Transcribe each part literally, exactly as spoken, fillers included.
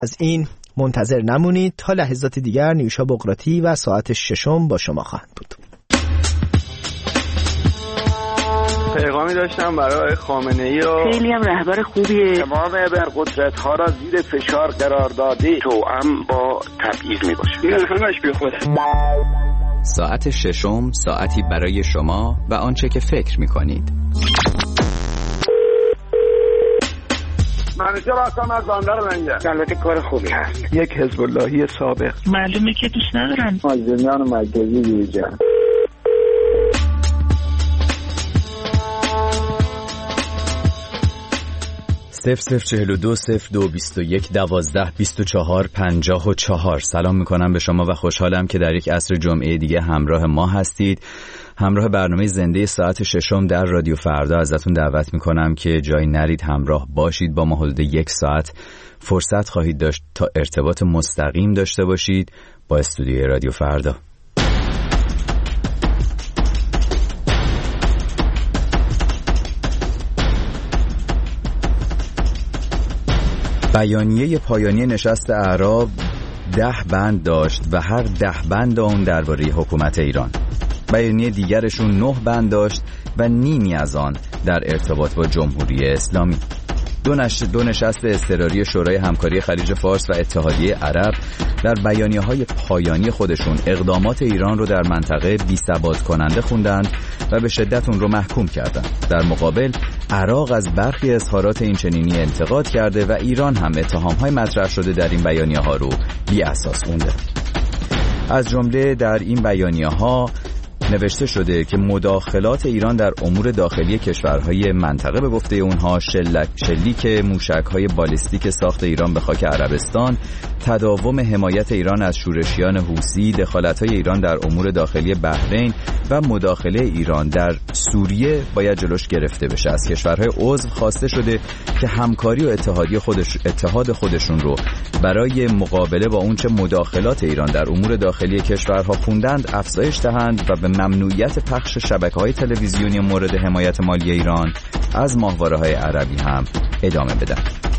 از این منتظر نمونید. تا لحظات دیگر نیوشا بقراطی و ساعت ششم با شما خواهند بود. پیغامی داشتم برای خامنه‌ای و خیلی هم رهبر خوبیه. تمام ابرقدرت‌ها را زیر فشار قرار داده، توأم با تبعیض میباشه. این همش بی خوده. ساعت ششم، ساعتی برای شما و آنچه که فکر میکنید. منیجر هستم از بندر لنگر. البته کار خوبی هست. یک حزب اللهی سابق. معلومه که دوست ندارن. مازنیان مرکزی دیجا. صفر صفر چهل و دو صفر دو بیست و یک دوازده بیست و چهار پنجاه و چهار. سلام میکنم به شما و خوشحالم که در یک عصر جمعه دیگه همراه ما هستید. همراه برنامه زنده ساعت ششم در رادیو فردا ازتون دعوت میکنم که جایی نرید، همراه باشید. با ما حدود یک ساعت فرصت خواهید داشت تا ارتباط مستقیم داشته باشید با استودیوی رادیو فردا. بیانیه پایانی نشست اعراب ده بند داشت و هر ده بند آن درباره حکومت ایران. بیانیه دیگرشون نه بند داشت و نیمی از آن در ارتباط با جمهوری اسلامی. دو, نش... دو نشست اضطراری شورای همکاری خلیج فارس و اتحادیه عرب در بیانیه‌های پایانی خودشون اقدامات ایران رو در منطقه بی‌ثبات کننده خوندند و به شدت اون رو محکوم کردند. در مقابل عراق از برخی اظهارات اینچنینی انتقاد کرده و ایران هم اتهام‌های مطرح شده در این بیانیه‌ها رو بی اساس خونده. از جمله در این بیانیه‌ها نوشته شده که مداخلات ایران در امور داخلی کشورهای منطقه به گفته اونها شلک شلیک موشک‌های بالیستیک ساخت ایران به خاک عربستان، تداوم حمایت ایران از شورشیان حوثی، دخالت‌های ایران در امور داخلی بحرین و مداخله ایران در سوریه باید جلوش گرفته بشه. از کشورهای عضو خواسته شده که همکاری و اتحادی خودش اتحاد خودشون رو برای مقابله با اونچه مداخلات ایران در امور داخلی کشورها خوندند افزایش دهند و به ممنوعیت پخش شبکه‌های تلویزیونی مورد حمایت مالی ایران از ماهواره‌های عربی هم ادامه بدن.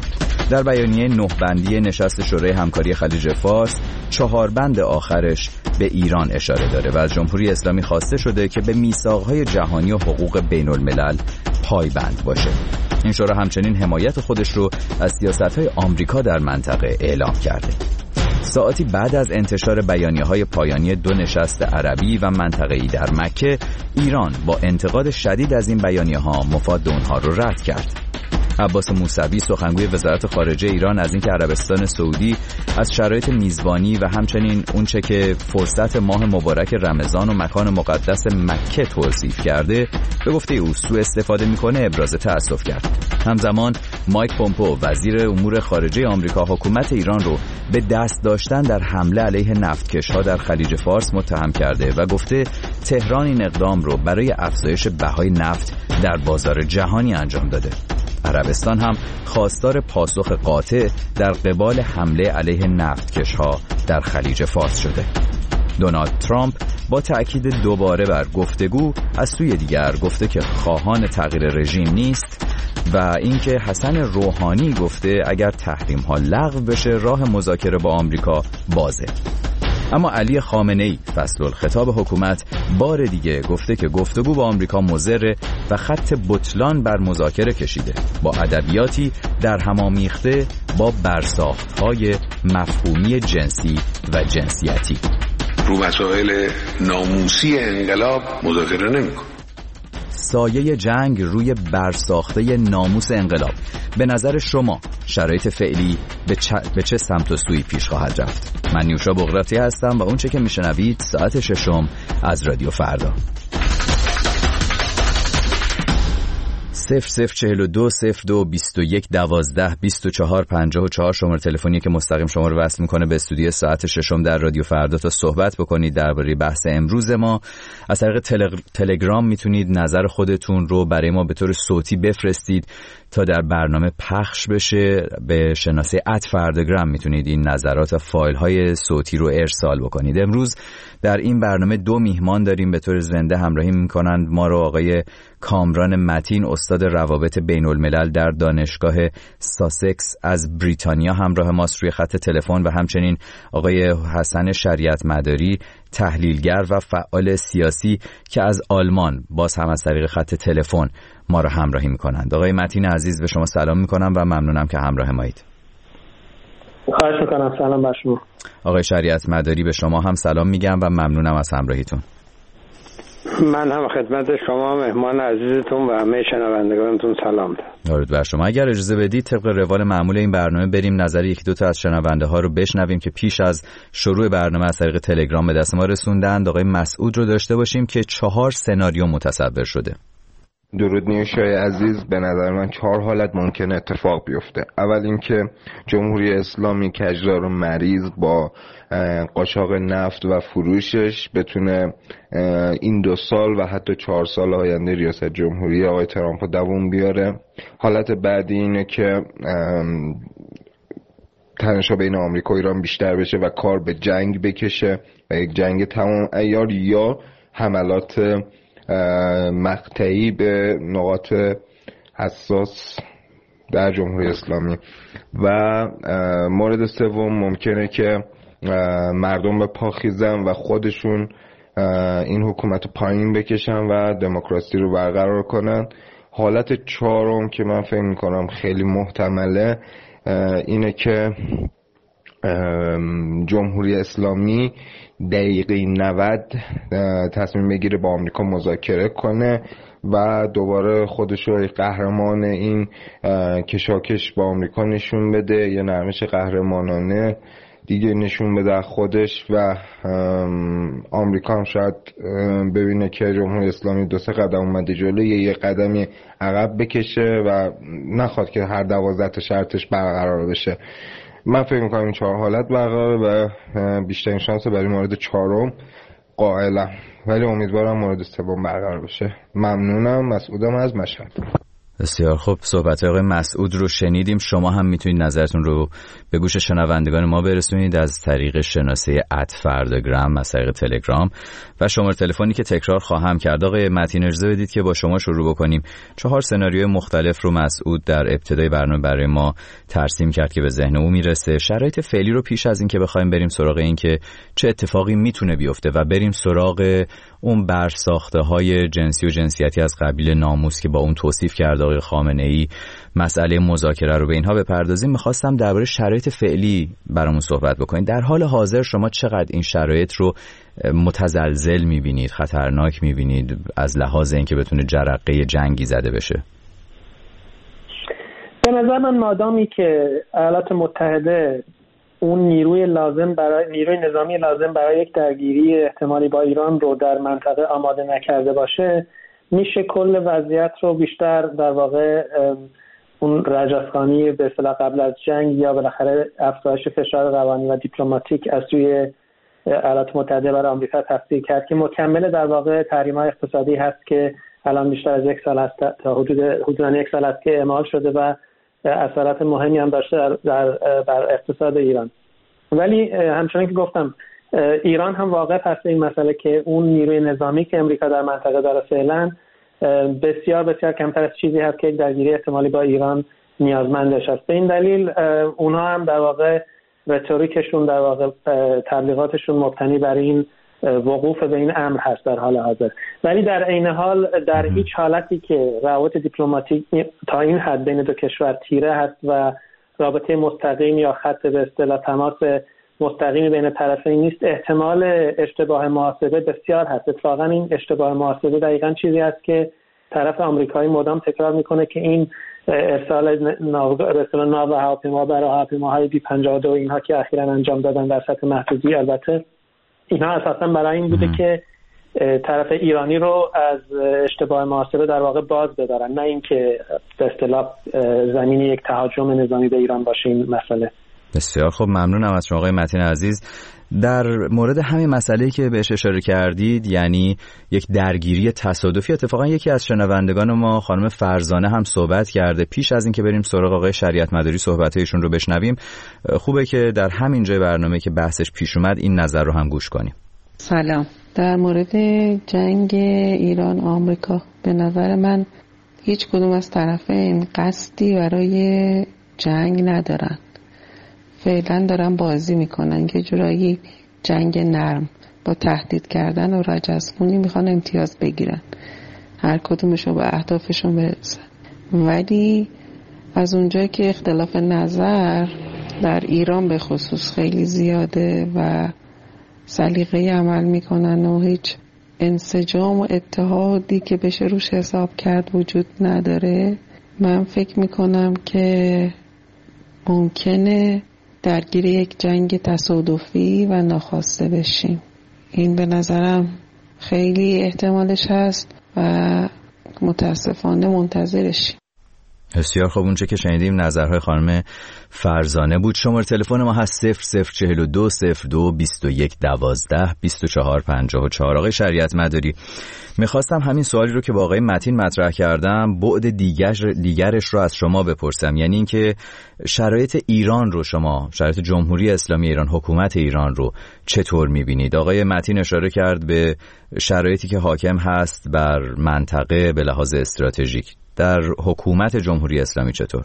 در بیانیه نه بندی نشست شورای همکاری خلیج فارس چهار بند آخرش به ایران اشاره داره و از جمهوری اسلامی خواسته شده که به میثاق‌های جهانی و حقوق بین‌الملل پایبند باشه. این شورا همچنین حمایت خودش رو از سیاست‌های آمریکا در منطقه اعلام کرده. ساعتی بعد از انتشار بیانیه‌های پایانی دو نشست عربی و منطقه‌ای در مکه، ایران با انتقاد شدید از این بیانیه‌ها مفاد اونها رو رد کرد. عباس موسوی سخنگوی وزارت خارجه ایران از اینکه عربستان سعودی از شرایط میزبانی و همچنین اونچه که فرصت ماه مبارک رمضان و مکان مقدس مکه توصیف کرده به گفته او سوء استفاده میکنه ابراز تأسف کرد. همزمان مایک پومپو وزیر امور خارجه آمریکا حکومت ایران رو به دست داشتن در حمله علیه نفتکش‌ها در خلیج فارس متهم کرده و گفته تهران این اقدام رو برای افزایش بهای نفت در بازار جهانی انجام داده. عربستان هم خواستار پاسخ قاطع در قبال حمله علیه نفتکش‌ها در خلیج فارس شده. دونالد ترامپ با تأکید دوباره بر گفتگو از سوی دیگر گفته که خواهان تغییر رژیم نیست و اینکه حسن روحانی گفته اگر تحریم‌ها لغو بشه راه مذاکره با آمریکا بازه. اما علی خامنه‌ای فصل الخطاب حکومت بار دیگه گفته که گفتگو با آمریکا مضر و خط بطلان بر مذاکره کشیده، با ادبیاتی در هم آمیخته با برساخت‌های مفهومی جنسی و جنسیتی. رو مسائل ناموسی انقلاب مذاکره نمی‌کنه. سایه جنگ روی برساخته ناموس انقلاب. به نظر شما شرایط فعلی به چه, به چه سمت و سوی پیش خواهد رفت؟ من نیوشا بقراطی هستم و اونچه که میشنوید ساعت ششم از رادیو فردا. صفر صفر چهل و دو صفر دو بیست و یک دوازده بیست و چهار پنجاه و چهار شماره تلفنی که مستقیم شما رو وصل میکنه به استودیو ساعت ششم در رادیو فردا تا صحبت بکنید درباره بحث امروز ما. از طریق تلگر... تلگرام میتونید نظر خودتون رو برای ما به طور صوتی بفرستید تا در برنامه پخش بشه. به شناسه ات فرداگرام میتونید این نظرات و فایل های صوتی رو ارسال بکنید. امروز در این برنامه دو میهمان داریم به طور زنده همراهی میکنند ما رو. آقای کامران متین، استاد استاد روابط بین الملل در دانشگاه ساسکس از بریتانیا همراه ماست روی خط تلفن و همچنین آقای حسن شریعت مداری تحلیلگر و فعال سیاسی که از آلمان باز هم از طریق خط تلفن ما را همراهی می‌کنند. آقای متین عزیز به شما سلام می‌کنم و ممنونم که همراه مایید. خواهش می‌کنم. سلام بر شما. آقای شریعت مداری به شما هم سلام میگم و ممنونم از همراهیتون. من هم خدمت شما مهمان عزیزتون و همه شنوندگانتون سلام دارم. درود بر شما. اگر اجازه بدید طبق روال معمول این برنامه بریم نظر یک دو تا از شنونده ها رو بشنویم که پیش از شروع برنامه از طریق تلگرام به دست ما رسوندند. آقای مسعود رو داشته باشیم که چهار سناریو متصور شده. درود نیوشای عزیز، به نظر من چهار حالت ممکنه اتفاق بیفته. اول اینکه جمهوری اسلامی کجدار و مریض با قاچاق نفت و فروشش بتونه این دو سال و حتی چهار سال آینده ریاست جمهوری آقای ترامپ رو دوام بیاره. حالت بعدی اینه که تنش‌ها بین آمریکا و ایران بیشتر بشه و کار به جنگ بکشه و یک جنگ تمام عیار یا حملات مقطعی به نقاط حساس در جمهوری اسلامی. و مورد سوم ممکنه که مردم به پا خیزن و خودشون این حکومت رو پایین بکشن و دموکراسی رو برقرار کنن. حالت چهارم که من فکر میکنم خیلی محتمله اینه که جمهوری اسلامی دقیقه نود تصمیم بگیره با آمریکا مذاکره کنه و دوباره خودش رو قهرمان این کشاکش با آمریکا نشون بده، یه نرمش قهرمانانه دیگه نشون بده خودش و آمریکا هم شاید ببینه که جمهوری اسلامی دو سه قدم اومده جلو، یه قدمی عقب بکشه و نخواد که هر دوازده تا شرطش برقرار بشه. من فکر میکنم این چهار حالت برقراره و بیشترین شانس برای مورد چهارم قائلم، ولی امیدوارم مورد سوم برقرار بشه. ممنونم. مسعودم از مشهد. بسیار خوب، صحبت آقای مسعود رو شنیدیم. شما هم میتونید نظرتون رو به گوش شنوندگان ما برسونید از طریق شناسه ات فرداگرام از طریق تلگرام و شماره تلفنی که تکرار خواهم کرد. آقای متین اجازه بدید که با شما شروع بکنیم. چهار سناریوی مختلف رو مسعود در ابتدای برنامه برای ما ترسیم کرد که به ذهن او میرسه. شرایط فعلی رو پیش از این که بخوایم بریم سراغ این که چه اتفاقی میتونه بیفته و بریم سراغ اون برساخته‌های جنسی و جنسیتی از قبیل ناموس که با اون توصیف کرد آقای خامنه‌ای، مسئله مذاکره رو به اینها بپردازیم، می‌خواستم درباره شرایط فعلی برامون صحبت بکنید. در حال حاضر شما چقدر این شرایط رو متزلزل می‌بینید، خطرناک می‌بینید از لحاظ اینکه بتونه جرقه جنگی زده بشه؟ به نظر من مادامی که ایالات متحده اون نیروی لازم برای نیروی نظامی لازم برای یک درگیری احتمالی با ایران رو در منطقه آماده نکرده باشه، میشه کل وضعیت رو بیشتر در واقع اون رجزخانی به اصطلاح قبل از جنگ یا بالاخره افزایش فشار روانی و دیپلماتیک از سوی ایالات متحده برای آمریکا تفسیر کرد که مکمل در واقع تحریم‌های اقتصادی هست که الان بیشتر از یک سال است تا حدود حدوداً یک سال است که اعمال شده و اثرات مهمی هم داشته در, در بر اقتصاد ایران. ولی همچنان که گفتم ایران هم واقع هست این مسئله که اون نیروی نظامی که امریکا در منطقه داره فعلا بسیار بسیار کمتر از چیزی هست که یک درگیری احتمالی با ایران نیازمندش است. به این دلیل اونها هم در واقع رتوریکشون در واقع تبلیغاتشون مبتنی بر این وقوف به این امر هست در حال حاضر. ولی در عین حال در هیچ حالتی که روابط دیپلماتیک تا این حد بین دو کشور تیره هست و رابطه مستقیم یا خط به اصطلاح تماس مستقیمی بین طرفین نیست، احتمال اشتباه محاسبه بسیار هست. اتفاقا این اشتباه محاسبه دقیقاً چیزی است که طرف آمریکایی مدام تکرار میکنه که این ارسال ناو ناو و هواپیما برای هواپیماهای بی پنجاه و دو اینها که اخیراً انجام دادن در سطح محدودی، البته اینها اساساً برای این بوده که طرف ایرانی رو از اشتباه محاسبه در واقع باز بدارن، نه اینکه به اصطلاح زمینی یک تهاجم نظامی به ایران باشه این مسئله. بسیار خوب، ممنونم از شما آقای متین عزیز. در مورد همین مسئله‌ای که بهش اشاره کردید، یعنی یک درگیری تصادفی، اتفاقا یکی از شنوندگان ما خانم فرزانه هم صحبت کرده. پیش از اینکه بریم سراغ آقای شریعت مداری صحبت‌هایشون رو بشنویم، خوبه که در همین جای برنامه که بحثش پیش اومد این نظر رو هم گوش کنیم. سلام. در مورد جنگ ایران آمریکا به نظر من هیچ کدوم از طرفین قصدی برای جنگ ندارن، فعلا دارن بازی میکنن که جورایی جنگ نرم با تهدید کردن و رجزخونی میخوان امتیاز بگیرن، هر کدومشو به اهدافشون برسن. ولی از اونجایی که اختلاف نظر در ایران به خصوص خیلی زیاده و سلیقه‌ای عمل میکنن و هیچ انسجام و اتحادی که بشه روش حساب کرد وجود نداره، من فکر میکنم که ممکنه درگیر یک جنگ تصادفی و ناخواسته بشیم. این به نظرم خیلی احتمالش هست و متاسفانه منتظرشیم. بسیار خوب، اونچه که شنیدیم نظرهای خانم فرزانه بود. شماره تلفن ما هست صفر صفر چهل و دو صفر دو بیست و یک دوازده بیست و چهار پنجاه و چهار. آقای شریعت مداری، میخواستم همین سوالی رو که با آقای متین مطرح کردم بعد دیگر دیگرش رو از شما بپرسم، یعنی اینکه شرایط ایران رو، شما شرایط جمهوری اسلامی ایران، حکومت ایران رو چطور میبینید؟ آقای متین اشاره کرد به شرایطی که حاکم هست بر منطقه به لحاظ استراتژیک. در حکومت جمهوری اسلامی چطور؟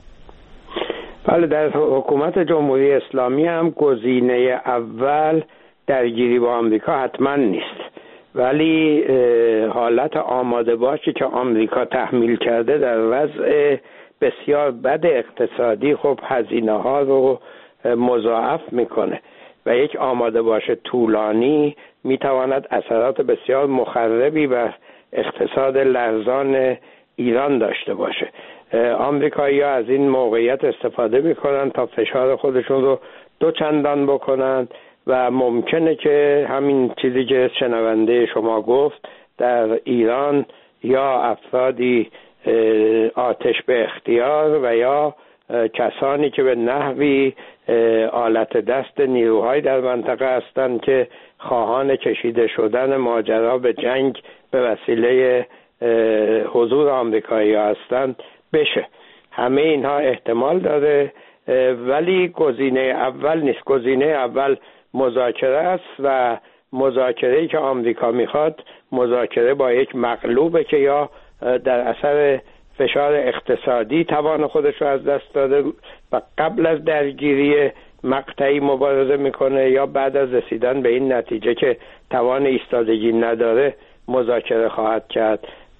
بله، در حکومت جمهوری اسلامی هم گزینه اول درگیری با آمریکا حتما نیست، ولی حالت آماده باشی که آمریکا تحمیل کرده در وضع بسیار بد اقتصادی خب هزینه ها رو مضاعف میکنه و یک آماده باش طولانی میتواند اثرات بسیار مخربی بر اقتصاد لرزان ایران داشته باشه. آمریکایی‌ها از این موقعیت استفاده میکنن تا فشار خودشون رو دو چندان بکنن و ممکنه که همین چیزی که شنونده شما گفت در ایران یا افرادی آتش به اختیار و یا کسانی که به نحوی آلت دست نیروهای در منطقه هستند که خواهان کشیده شدن ماجرا به جنگ به وسیله حضور آمریکایی هستند بشه. همه اینها احتمال داره، ولی گزینه اول نیست. گزینه اول مذاکره است و مذاکره‌ای که آمریکا میخواد مذاکره با یک مغلوبه که یا در اثر فشار اقتصادی توان خودش رو از دست داده و قبل از درگیری مقطعی مبارزه میکنه یا بعد از رسیدن به این نتیجه که توان ایستادگی نداره مذاکره خواهد کرد و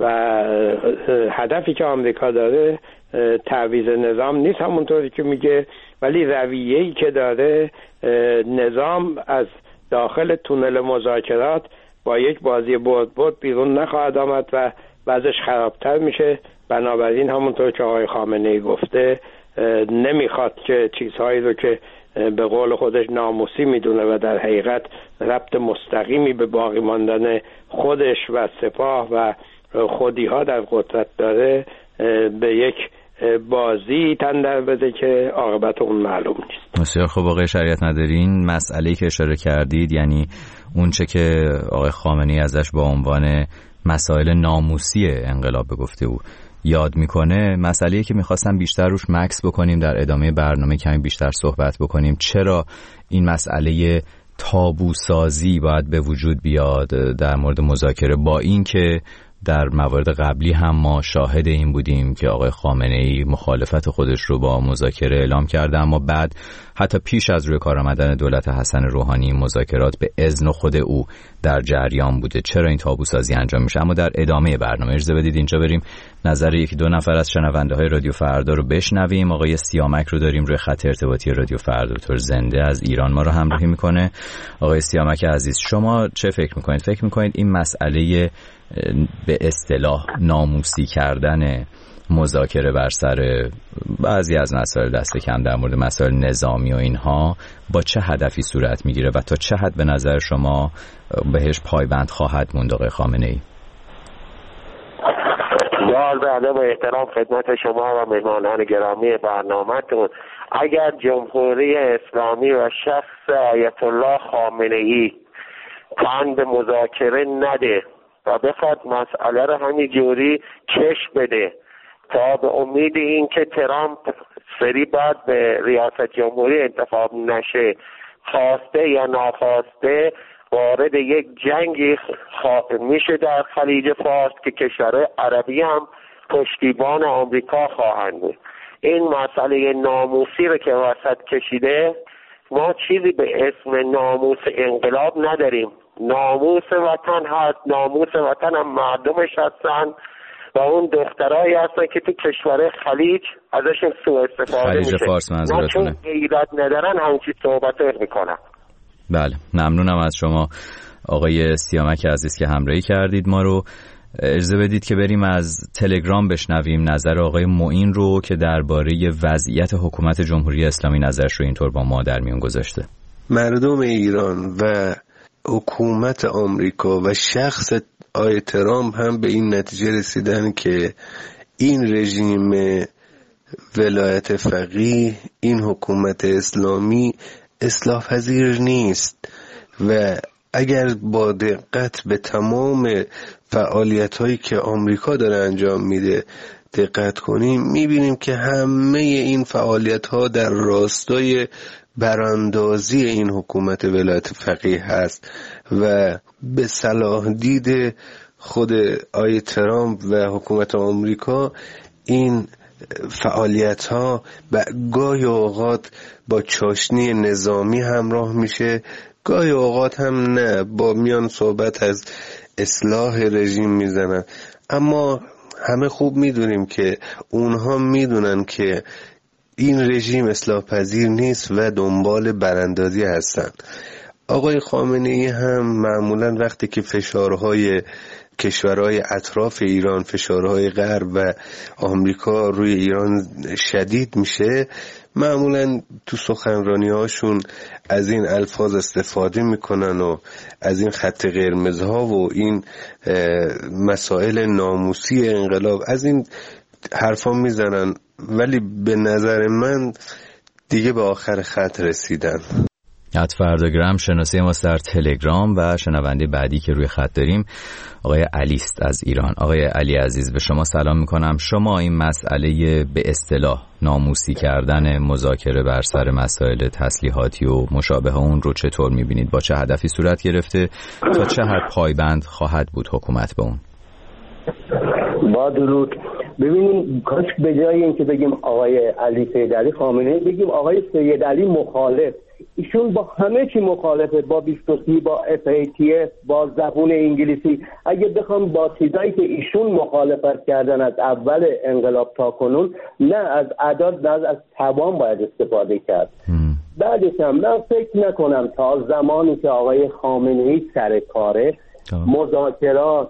هدفی که آمریکا داره تعویض نظام نیست همونطوری که میگه، ولی رویه‌ای که داره نظام از داخل تونل مذاکرات با یک بازی برد برد بیرون نخواهد آمد و بعضش خرابتر میشه. بنابراین همونطور که آقای خامنه‌ای گفته نمیخواد که چیزهایی رو که به قول خودش ناموسی میدونه و در حقیقت ربط مستقیمی به باقی ماندن خودش و سپاه و خودی ها در قدرت داره به یک بازی تن در بده که عاقبت اون معلوم نیست. بسیار خب آقای شریعت مدارین، مسئله‌ای که اشاره کردید، یعنی اون چه که آقای خامنه‌ای ازش با عنوان مسائل ناموسی انقلاب گفته او یاد میکنه، مسئله‌ای که میخواستم بیشتر روش مکس بکنیم در ادامه برنامه، کمی بیشتر صحبت بکنیم. چرا این مسئله تابوسازی باید به وجود بیاد در مورد مذاکره، با این که در موارد قبلی هم ما شاهد این بودیم که آقای خامنه‌ای مخالفت خودش رو با مذاکره اعلام کرده، اما بعد حتی پیش از روی کار آمدن دولت حسن روحانی مذاکرات به اذن خود او در جریان بوده. چرا این تابوسازی انجام میشه؟ اما در ادامه برنامه اجازه بدید اینجا بریم نظر یکی دو نفر از شنونده های رادیو فردا رو بشنویم. آقای سیامک رو داریم روی خط ارتباطی رادیو فردا، طور زنده از ایران ما رو همراهی میکنه. آقای سیامک عزیز، شما چه فکر میکنید؟ فکر میکنید این مسئله به اصطلاح ناموسی کردن مذاکره بر سر بعضی از مسائل دست کم در مورد مسائل نظامی و اینها با چه هدفی صورت میگیره و تا چه حد به نظر شما بهش پایبند خواهد موند آقای خامنه‌ای؟ با ادب و احترام خدمت شما و مهمانان گرامی برنامه‌تون، اگر جمهوری اسلامی و شخص آیت الله خامنه‌ای تن به مذاکره نده و بخواد مسئله رو همین جوری کش بده تا به امید این که ترامپ سری بعد به ریاست جمهوری انتخاب نشه، خواسته یا ناخواسته وارد یک جنگی میشه در خلیج فارس که کشور عربی هم پشتیبان آمریکا خواهند بود. این مسئله ناموسی رو که وسط کشیده، ما چیزی به اسم ناموس انقلاب نداریم. ناموس وطن هست، ناموس وطن هم مردمش هستن و اون دخترایی هستن که تو کشور خلیج ازشون سوء استفاده خلیج میشه. فارس منظورتونه. چون غیرت ندارن همچی صحبت میکنن. بله، ممنونم از شما آقای سیامک عزیز که همراهی کردید ما رو. اجازه بدید که بریم از تلگرام بشنویم نظر آقای معین رو که درباره وضعیت حکومت جمهوری اسلامی نظرش رو اینطور با ما در میون گذاشته. مردم ایران و حکومت آمریکا و شخص آقای ترامپ هم به این نتیجه رسیدن که این رژیم ولایت فقیه، این حکومت اسلامی اصلاح پذیر نیست و اگر با دقت به تمام فعالیت هایی که آمریکا داره انجام میده دقت کنیم، میبینیم که همه این فعالیت ها در راستای براندازی این حکومت ولایت فقیه هست و به صلاح دید خود آقای ترامپ و حکومت آمریکا این فعالیت ها گاهی اوقات با چاشنی نظامی همراه میشه، گاهی اوقات هم نه، با میان صحبت از اصلاح رژیم میزنن. اما همه خوب میدونیم که اونها میدونن که این رژیم اصلاح پذیر نیست و دنبال براندازی هستن. آقای خامنه ای هم معمولا وقتی که فشارهای کشورهای اطراف ایران، فشارهای غرب و آمریکا روی ایران شدید میشه، معمولا تو سخنرانی هاشون از این الفاظ استفاده میکنن و از این خط قرمزها و این مسائل ناموسی انقلاب از این حرفا میزنن، ولی به نظر من دیگه به آخر خط رسیدن. ات فرداگرام شناسی ما در تلگرام و شنونده بعدی که روی خط داریم آقای علی است از ایران. آقای علی عزیز به شما سلام میکنم. شما این مسئله به اصطلاح ناموسی کردن مذاکره بر سر مسائل تسلیحاتی و مشابه اون رو چطور میبینید؟ با چه هدفی صورت گرفته؟ تا چه حد پایبند خواهد بود حکومت به اون؟ با درود. ببینیم کاش به جای اینکه بگیم آقای علی سید علی خامنه‌ای بگیم آقای سید علی مخالف. ایشون با همه چی مخالفه، با بیست و سی، با اف ای تی اف، با زبون انگلیسی. اگه بخوام با چیزایی که ایشون مخالفت کردن از اول انقلاب تا کنون، نه از اعداد نه از توان باید استفاده کرد. بعدش هم من فکر نکنم تا زمانی که آقای خامنه‌ای سر کاره مذاکرات،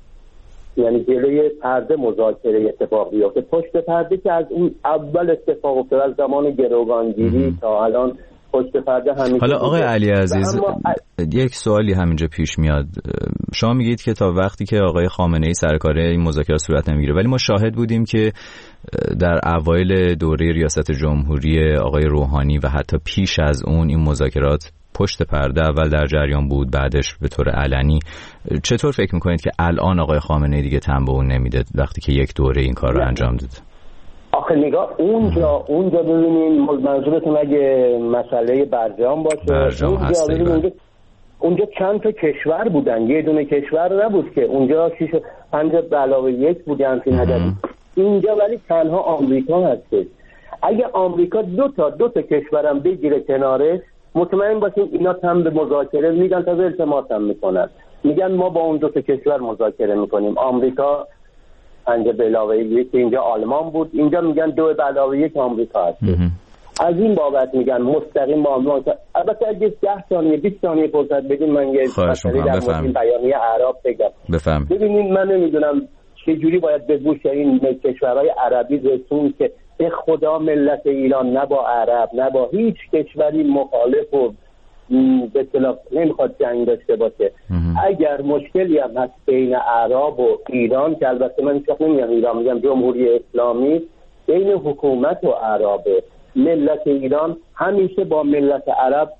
یعنی جلوی پرده مذاکره اتفاق بیفته. پشت پرده که از اون اول اتفاق افتاد، از زمان گروگانگیری تا الان پشت پرده همیشه. حالا آقای علی عزیز اما... یک سوالی همینجا پیش میاد. شما میگید که تا وقتی که آقای خامنه ای سر کار این مذاکرات صورت نمیگیره، ولی ما شاهد بودیم که در اوایل دوره ریاست جمهوری آقای روحانی و حتی پیش از اون این مذاکرات پشت پرده اول در جریان بود، بعدش به طور علنی. چطور فکر میکنید که الان آقای خامنه ای دیگه تن به اون نمیده وقتی که یک دوره این کار رو انجام داد؟ آخه نگاه اونجا اونجا ببینین، منظورتون اگه مسئله برجام باشه، برجام اونجا ببینین اونجا چند تا کشور بودن، یه دونه کشور نبود که اونجا شیش پنج به علاوه یک بودن که نداری. اینجا ولی تنها آمریکا هست. اگه آمریکا دو تا دو تا کشورم بگیره کنارش، مطمئن باشین اینا هم به مذاکره میگن، تا التماس هم میکنن، میگن ما با اون دو تا کشور مذاکره میکنیم. آمریکا پنج به علاوه یک، اینجا آلمان بود، اینجا میگن دو به علاوه یک آمریکا هست. از این بابت میگن مستقیم با آمریکا. البته اگه ده ثانیه بیست ثانیه فرصت بدین من یه مسئله در مورد بیانیه اعراب بگم. ببینید من نمیدونم چه جوری باید به گوش این کشورهای عربی رسون که به خدا ملت ایران نه با عرب نه با هیچ کشوری مخالف و به اصطلاح نمیخواد جنگ داشته باشه. اگر مشکلی هم هست بین عرب و ایران، که البته من هیچ وقت نمیگم ایران، میگم جمهوری اسلامی، بین حکومت و عرب، ملت ایران همیشه با ملت عرب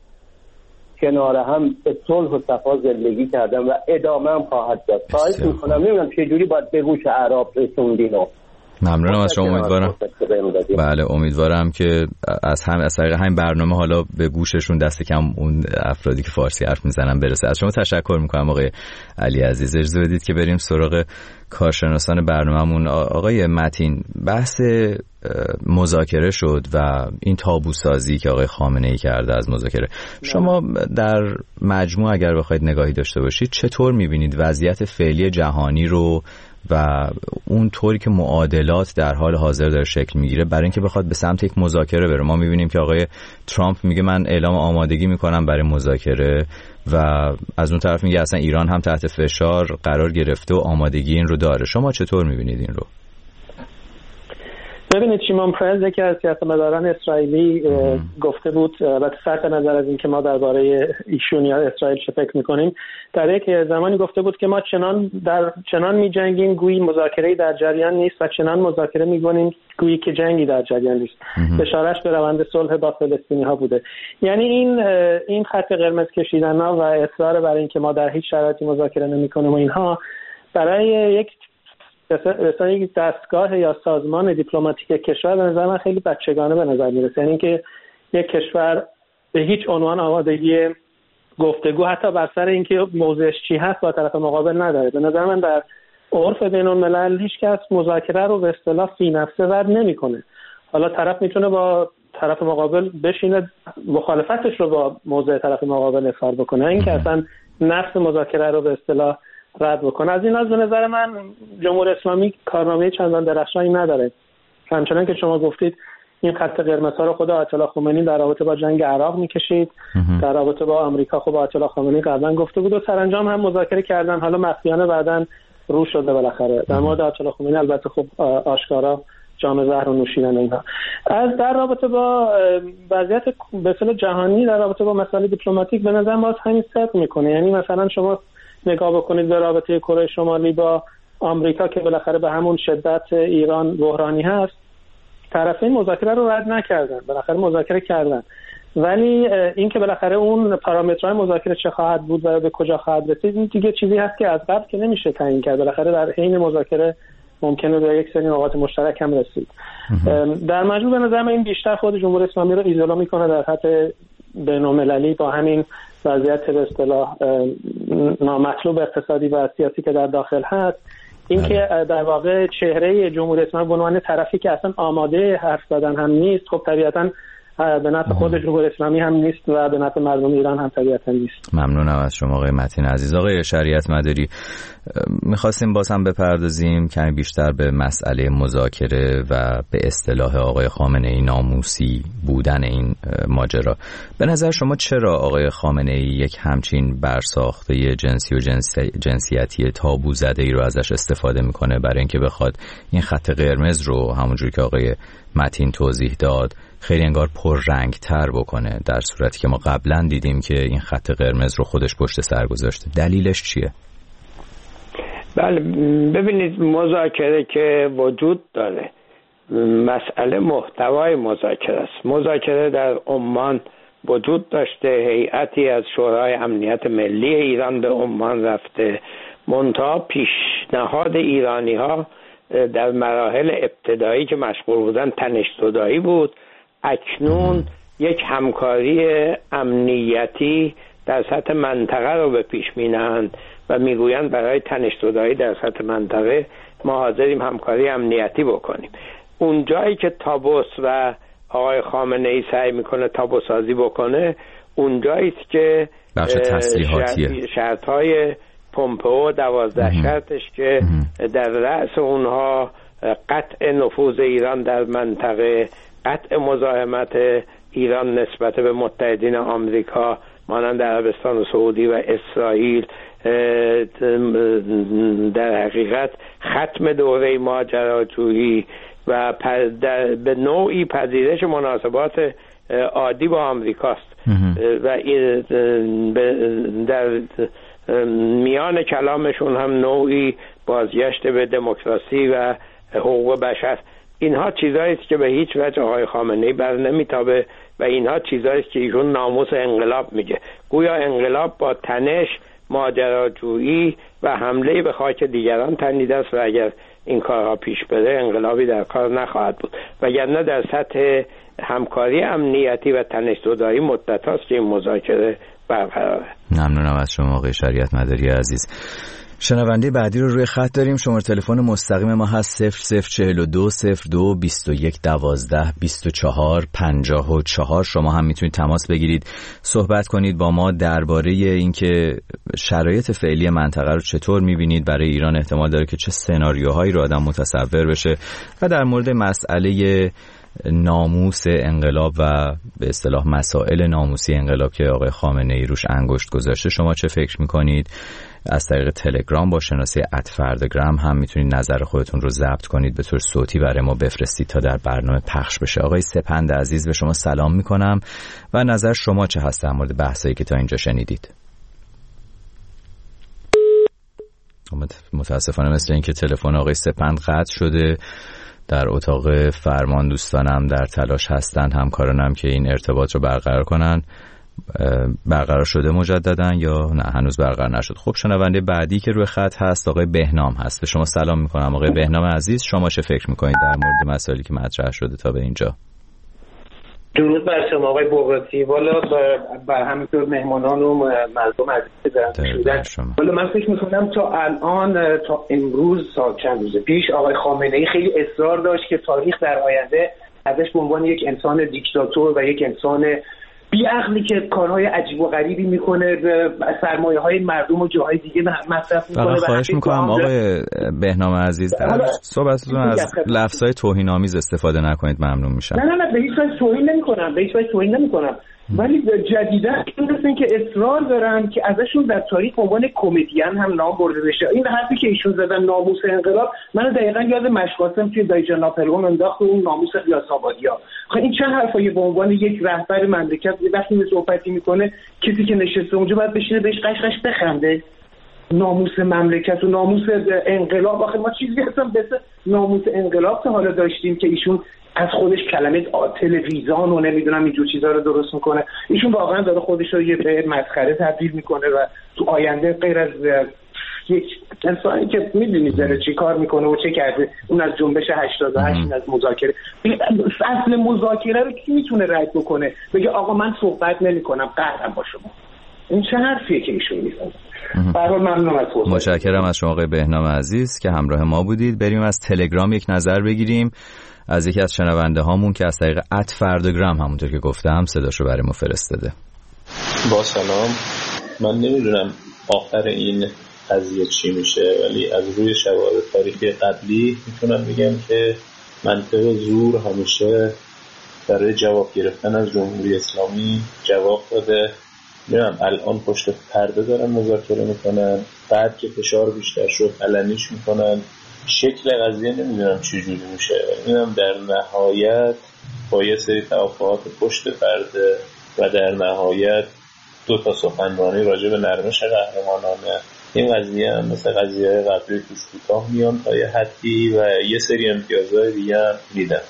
کنار هم به صلح و صفا زندگی کردن و ادامه هم خواهد داشت. خواهش میکنم، نمیدونم چه جوری باید به گوش عرب رسوندینو. ممنونم از شما. امیدوارم بله امیدوارم که از هم از طریق همین برنامه حالا به گوششون دست کم اون افرادی که فارسی حرف میزنن برسه. از شما تشکر میکنم آقای علی عزیز. اجازه بدید که بریم سراغ کارشناسان برنامه‌مون. آقای متین، بحث مذاکره شد و این تابو سازی که آقای خامنه‌ای کرده از مذاکره، شما در مجموع اگر بخواید نگاهی داشته باشید چطور می‌بینید وضعیت فعلی جهانی رو و اون طوری که معادلات در حال حاضر داره شکل میگیره برای اینکه بخواد به سمت یک مذاکره بره؟ ما میبینیم که آقای ترامپ میگه من اعلام آمادگی میکنم برای مذاکره و از اون طرف میگه اصلا ایران هم تحت فشار قرار گرفته و آمادگی این رو داره. شما چطور میبینید این رو؟ ببینید شیمون پرز یکی از سیاستمداران اسرائیلی گفته بود، البته صرف نظر از اینکه ما درباره ایشون یا اسرائیل چه فکر میکنیم، در یک زمانی گفته بود که ما چنان در چنان میجنگیم گویی مذاکره‌ای در جریان نیست و چنان مذاکره میکنیم گویی که جنگی در جریان نیست. اشارهش به روند صلح با فلسطینی‌ها بوده. یعنی این این خط قرمز کشیدن‌ها و اصرار بر اینکه ما در هیچ شرایطی مذاکره نمی‌کنیم و اینها برای یک مثلا یک دستگاه یا سازمان دیپلماتیک کشور به نظر من خیلی بچگانه به نظر میرسه. یعنی اینکه یک کشور به هیچ عنوان آمادگی گفتگو حتی بر سر اینکه موضوعش چی هست با طرف مقابل نداره. به نظر من در عرف بین الملل هیچ کس مذاکره رو به اصطلاح فی نفسه رد نمیکنه. حالا طرف میتونه با طرف مقابل بشینه مخالفتش رو با موضوع طرف مقابل اظهار بکنه، اینکه اصلا نفس مذاکره رو به اصطلاح رد بکنه. از این لحاظ به نظر من جمهوری اسلامی کارنامه چندان درخشانی نداره. همچنان که شما گفتید این خط قرمزها رو خود آیت الله خمینی در رابطه با جنگ عراق میکشید، در رابطه با آمریکا خب آیت الله خمینی قبلا گفته بود و سرانجام هم مذاکره کردن، حالا مخفیانه بعدن رو شده بالاخره. در مورد آیت الله خمینی البته خب آشکارا جام زهر و نوشیدن اینها. از در رابطه با وضعیت به اصطلاح جهانی در رابطه با مسائل دیپلماتیک به نظر باز همین صدق میکنه. یعنی مثلا شما نگاه بکنید به رابطه کره شمالی با آمریکا که بالاخره به همون شدت ایران بحرانی هست، طرفین مذاکره رو رد نکردن، بالاخره مذاکره کردن، ولی این که بالاخره اون پارامترهای مذاکره چه خواهد بود و به کجا خواهد رسید این دیگه چیزی هست که از قبل که نمیشه تعیین کرد. بالاخره در حین مذاکره ممکنه به یک سری نقاط مشترک هم رسید. در مجموع به نظر من این بیشتر خود جمهوری اسلامی رو ایزوله میکنه در سطح بین‌المللی با همین وضعیت به اصطلاح نامطلوب اقتصادی و سیاسی که در داخل هست. این که در واقع چهره جمهوری اسلامی به عنوان طرفی که اصلا آماده حرف زدن هم نیست، خب طبیعتاً به نفع خود جمهوری اسلامی هم نیست و به نفع مردم ایران هم طبیعتاً نیست. ممنونم از شما آقای متین عزیز. آقای شریعت مداری، میخواستیم باز هم بپردازیم کمی بیشتر به مسئله مذاکره و به اصطلاح آقای خامنه‌ای ناموسی بودن این ماجرا. به نظر شما چرا آقای خامنه‌ای یک همچین برساخته جنسی و جنسی جنسیتی تابو زده ای رو ازش استفاده میکنه برای اینکه بخواد این خط قرمز رو همونجوری که آقای متین توضیح داد خیلی انگار پر رنگ تر بکنه، در صورتی که ما قبلا دیدیم که این خط قرمز رو خودش پشت سر گذاشته؟ دلیلش چیه؟ بله ببینید، مذاکره که وجود داره، مسئله محتوای مذاکره است. مذاکره در عمان وجود داشته، هیئتی از شورای امنیت ملی ایران به عمان رفته، منتها پیشنهاد ایرانی ها در مراحل ابتدایی که مشغول بودن تنش‌زدایی بود. اکنون یک همکاری امنیتی در سطح منطقه رو به پیش می‌نهند و میگویند برای تنش‌زدایی در سطح منطقه ما حاضریم همکاری امنیتی بکنیم. اون جایی که تابوس و آقای خامنه‌ای سعی میکنه تابو سازی بکنه، اون جایی است که بخش تسلیحاتیه، شرط‌های پومپئو دوازده شرطش که در رأس اونها قطع نفوذ ایران در منطقه، قطع مزاحمت ایران نسبت به متحدین آمریکا مانند عربستان و سعودی و اسرائیل، در حقیقت ختم دوره ماجراجویی و به نوعی پذیرش مناسبات عادی با آمریکاست و در میان کلامشون هم نوعی بازگشت به دموکراسی و حقوق بشر. اینها چیزایی است که به هیچ وجه آقای خامنه‌ای بر نمیتابه و اینها چیزایی است که ایشون ناموس انقلاب میگه. گویا انقلاب با تنش، ماجراجویی و حمله به خاک دیگران تنیده است و اگر این کارها پیش بره انقلابی در کار نخواهد بود، وگرنه در سطح همکاری امنیتی و تنش‌زدایی مدت هاست که این مذاکره برقراره. ممنونم از شما آقای شریعت مداری عزیز. شنونده بعدی رو روی خط داریم. شماره تلفن مستقیم ما هست صفر صفر چهل و دو صفر دو بیست و یک دوازده بیست و چهار پنجاه و چهار. شما هم میتونید تماس بگیرید، صحبت کنید با ما درباره اینکه شرایط فعلی منطقه رو چطور میبینید. برای ایران احتمال داره که چه سناریوهایی رو آدم متصور بشه و در مورد مسئله ناموس انقلاب و به اصطلاح مسائل ناموسی انقلاب که آقای خامنه ای روش انگشت گذاشته شما چه فکر میکنید؟ از طریق تلگرام با شناسه ات فردگرام هم میتونید نظر خودتون رو ضبط کنید به طور صوتی برای ما بفرستید تا در برنامه پخش بشه. آقای سپند عزیز به شما سلام میکنم و نظر شما چه هست در مورد بحثایی که تا اینجا شنیدید؟ متاسفانه مثل اینکه تلفن آقای سپند قطع شده. در اتاق فرمان دوستانم در تلاش هستند، همکارانم که این ارتباط رو برقرار کنن. برقرار شده مجددا یا نه هنوز برقرار نشد؟ خب شنونده بعدی که روی خط هست آقای بهنام هست. به شما سلام میکنم آقای بهنام عزیز، شما چه فکر میکنید در مورد مسائلی که مطرح شده تا به اینجا؟ درود بر شما آقای بغراتی. والا بر همینطور مهمانان و مردم عزیز که دارن شدن. والا من فکر میکنم تا الان تا امروز تا چند روز پیش آقای خامنه ای خیلی اصرار داشت که تاریخ در آینده ازش به عنوان یک انسان دیکتاتور و یک انسان بی عقلی که کارهای عجیب و غریبی میکنه، سرمایه های مردم و جاهای دیگه مصرف میکنه. خواهش میکنم آقای بهنام عزیز در صحبتتون از لفظهای توهین آمیز استفاده نکنید، ممنون میشم. نه نه نه به هیچ وجه توهین نمیکنم، به هیچ وجه توهین نمیکنم، ولی جدیدا این که اصرار دارن که ازشون در تاریخ به عنوان کمدین هم نام برده بشه. این حرفی که ایشون زدن ناموس انقلاب، من دقیقاً یاد مشقاسم توی دایجان ناپلئون انداخت اون ناموس قیاس‌آبادی‌ها. خب این چه حرفایی به عنوان یک رهبر مملکت وقتی می صحبتی میکنه، کسی که نشسته اونجا باید بشینه بهش قش قش بخنده؟ ناموس مملکت و ناموس انقلاب، آخه ما چیزی هستم به ناموس انقلاب تا حالا داشتیم که ایشون از خودش کلمه تلویزیون و نمیدونم اینجور چیزا رو درست میکنه. ایشون واقعا داره خودش رو یه به مسخره تبدیل میکنه و تو آینده غیر از یک انسانی که میدونید داره چی کار میکنه و چه کرده، اون از جنبش هشتاد و هشت، از مذاکره، اصل مذاکره رو کی میتونه رد بکنه؟ بگه آقا من صحبت نمیکنم، قهرم با شما. این چه حرفیه که ایشون میزنه؟ برای ممنون از خودم. متشکرم از شما آقای بهنام عزیز که همراه ما بودید. بریم از تلگرام یک نظر بگیریم از یکی از شنونده هامون که از طریق ات فردگرام همونطور که گفتم صداشو برای ما فرستاده. با سلام، من نمیدونم آخر این قضیه چی میشه، ولی از روی شواهد تاریخی قبلی میتونم بگم که منطق زور همیشه برای جواب گرفتن از جمهوری اسلامی جواب داده. میدونم الان پشت پرده دارن مذاکره میکنن، بعد که فشار بیشتر شد علنیش میکنن. شکل قضیه نمیدونم چی جوری میشه، میدونم در نهایت با یه سری توافقات پشت پرده و در نهایت دو تا سخنرانی راجع به نرمش قهرمانانه این قضیه هم مثل قضیه قبلی توش کوتاه میان تا یه حدی و یه سری امتیازهای دیگه هم میدن.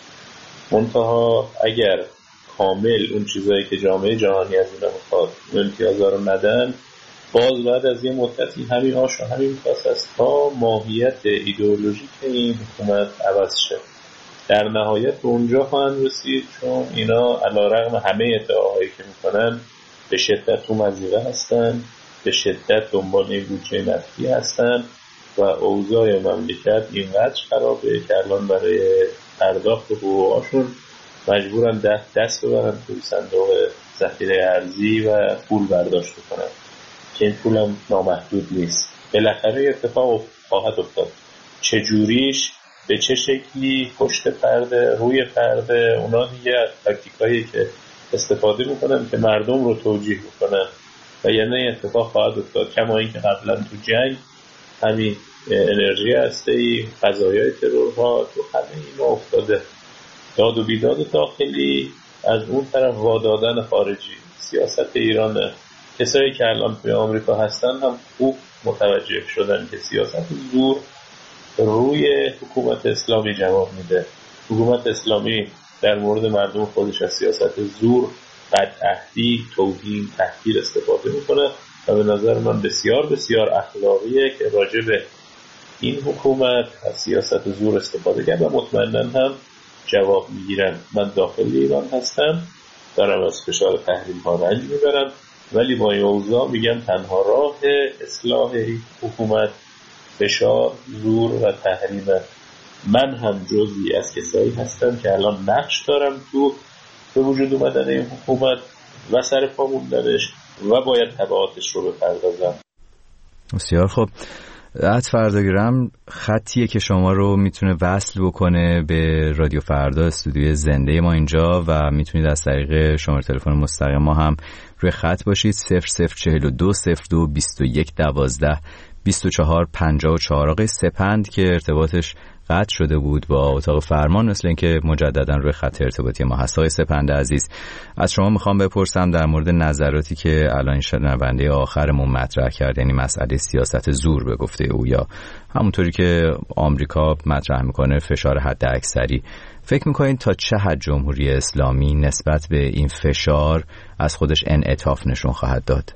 منتها اگر کامل اون چیزایی که جامعه جهانی از اینا میخواد اون امتیازها رو ندن، باز بعد از یه مدتی همین هاش و همین کاس است تا ماهیت ایدئولوژیک این حکومت عوض شد. در نهایت به اونجا خواهند رسید، چون اینا علیرغم همه ادعاهایی که میکنن به شدت تو مضیقه هستن، به شدت دنبال این بودجه نفتی هستن و اوضاع مملکت اینقدر خرابه که الان برای پرداخت حقوقاشون مجبورن دست دست ببرن توی صندوق ذخیره ارزی و پول برداشت کنن که این پول هم نامحدود نیست. بالاخره اتفاق خواهد افتاد. چجوریش، به چه شکلی، پشت پرده، روی پرده، اونا دیگه تاکتیکایی که استفاده میکنن که مردم رو توجیه میکنن و یعنی اتفاق خواهد افتاد. کما این که قبلا تو جنگ همین انرژی هسته‌ای، قضایای ترورها، تو همه اینا افتاده. داد و بیداد داخلی، از اون طرف وادادن خارجی. سیاست ایران، کسایی که الان توی آمریکا هستن هم خوب متوجه شدن که سیاست زور روی حکومت اسلامی جواب میده. حکومت اسلامی در مورد مردم خودش از سیاست زور، بدعهدی، توهین، تحقیر استفاده میکنه و به نظر من بسیار بسیار اخلاقیه که راجع به این حکومت از سیاست زور استفاده کرد و مطمئناً هم جواب میگیرن. من داخل ایران هستم، دارم از فشار تحریم ها رنج میبرم، ولی با این اوضاع میگم تنها راه اصلاح این حکومت فشار، زور و تحریمه. من هم جزئی از کسایی هستم که الان نقش دارم تو به وجود اومدن این حکومت و سر پا موندنش و باید تبعاتش رو بپردازم. بسیار خب. عطف فرداگرم خطیه که شما رو میتونه وصل بکنه به رادیو فردا، استودیوی زنده ما اینجا، و میتونید از طریق شماره تلفن مستقیم ما هم روی خط باشید. صفر صفر چهل و دو صفر دو بیست و یک دوازده بیست و چهار پنجاه و چهار. آقای سپند که ارتباطش قطع شده بود با اتاق فرمان، مثل اینکه مجددا روی خط ارتباطی ما هست. آقای سپند عزیز، از شما میخوام بپرسم در مورد نظراتی که الان شنونده آخرمون مطرح کرد، یعنی مسئله سیاست زور به گفته او، یا همونطوری که آمریکا مطرح میکنه فشار حد اکثری. فکر میکنید تا چه حد جمهوری اسلامی نسبت به این فشار از خودش انعطاف نشون خواهد داد؟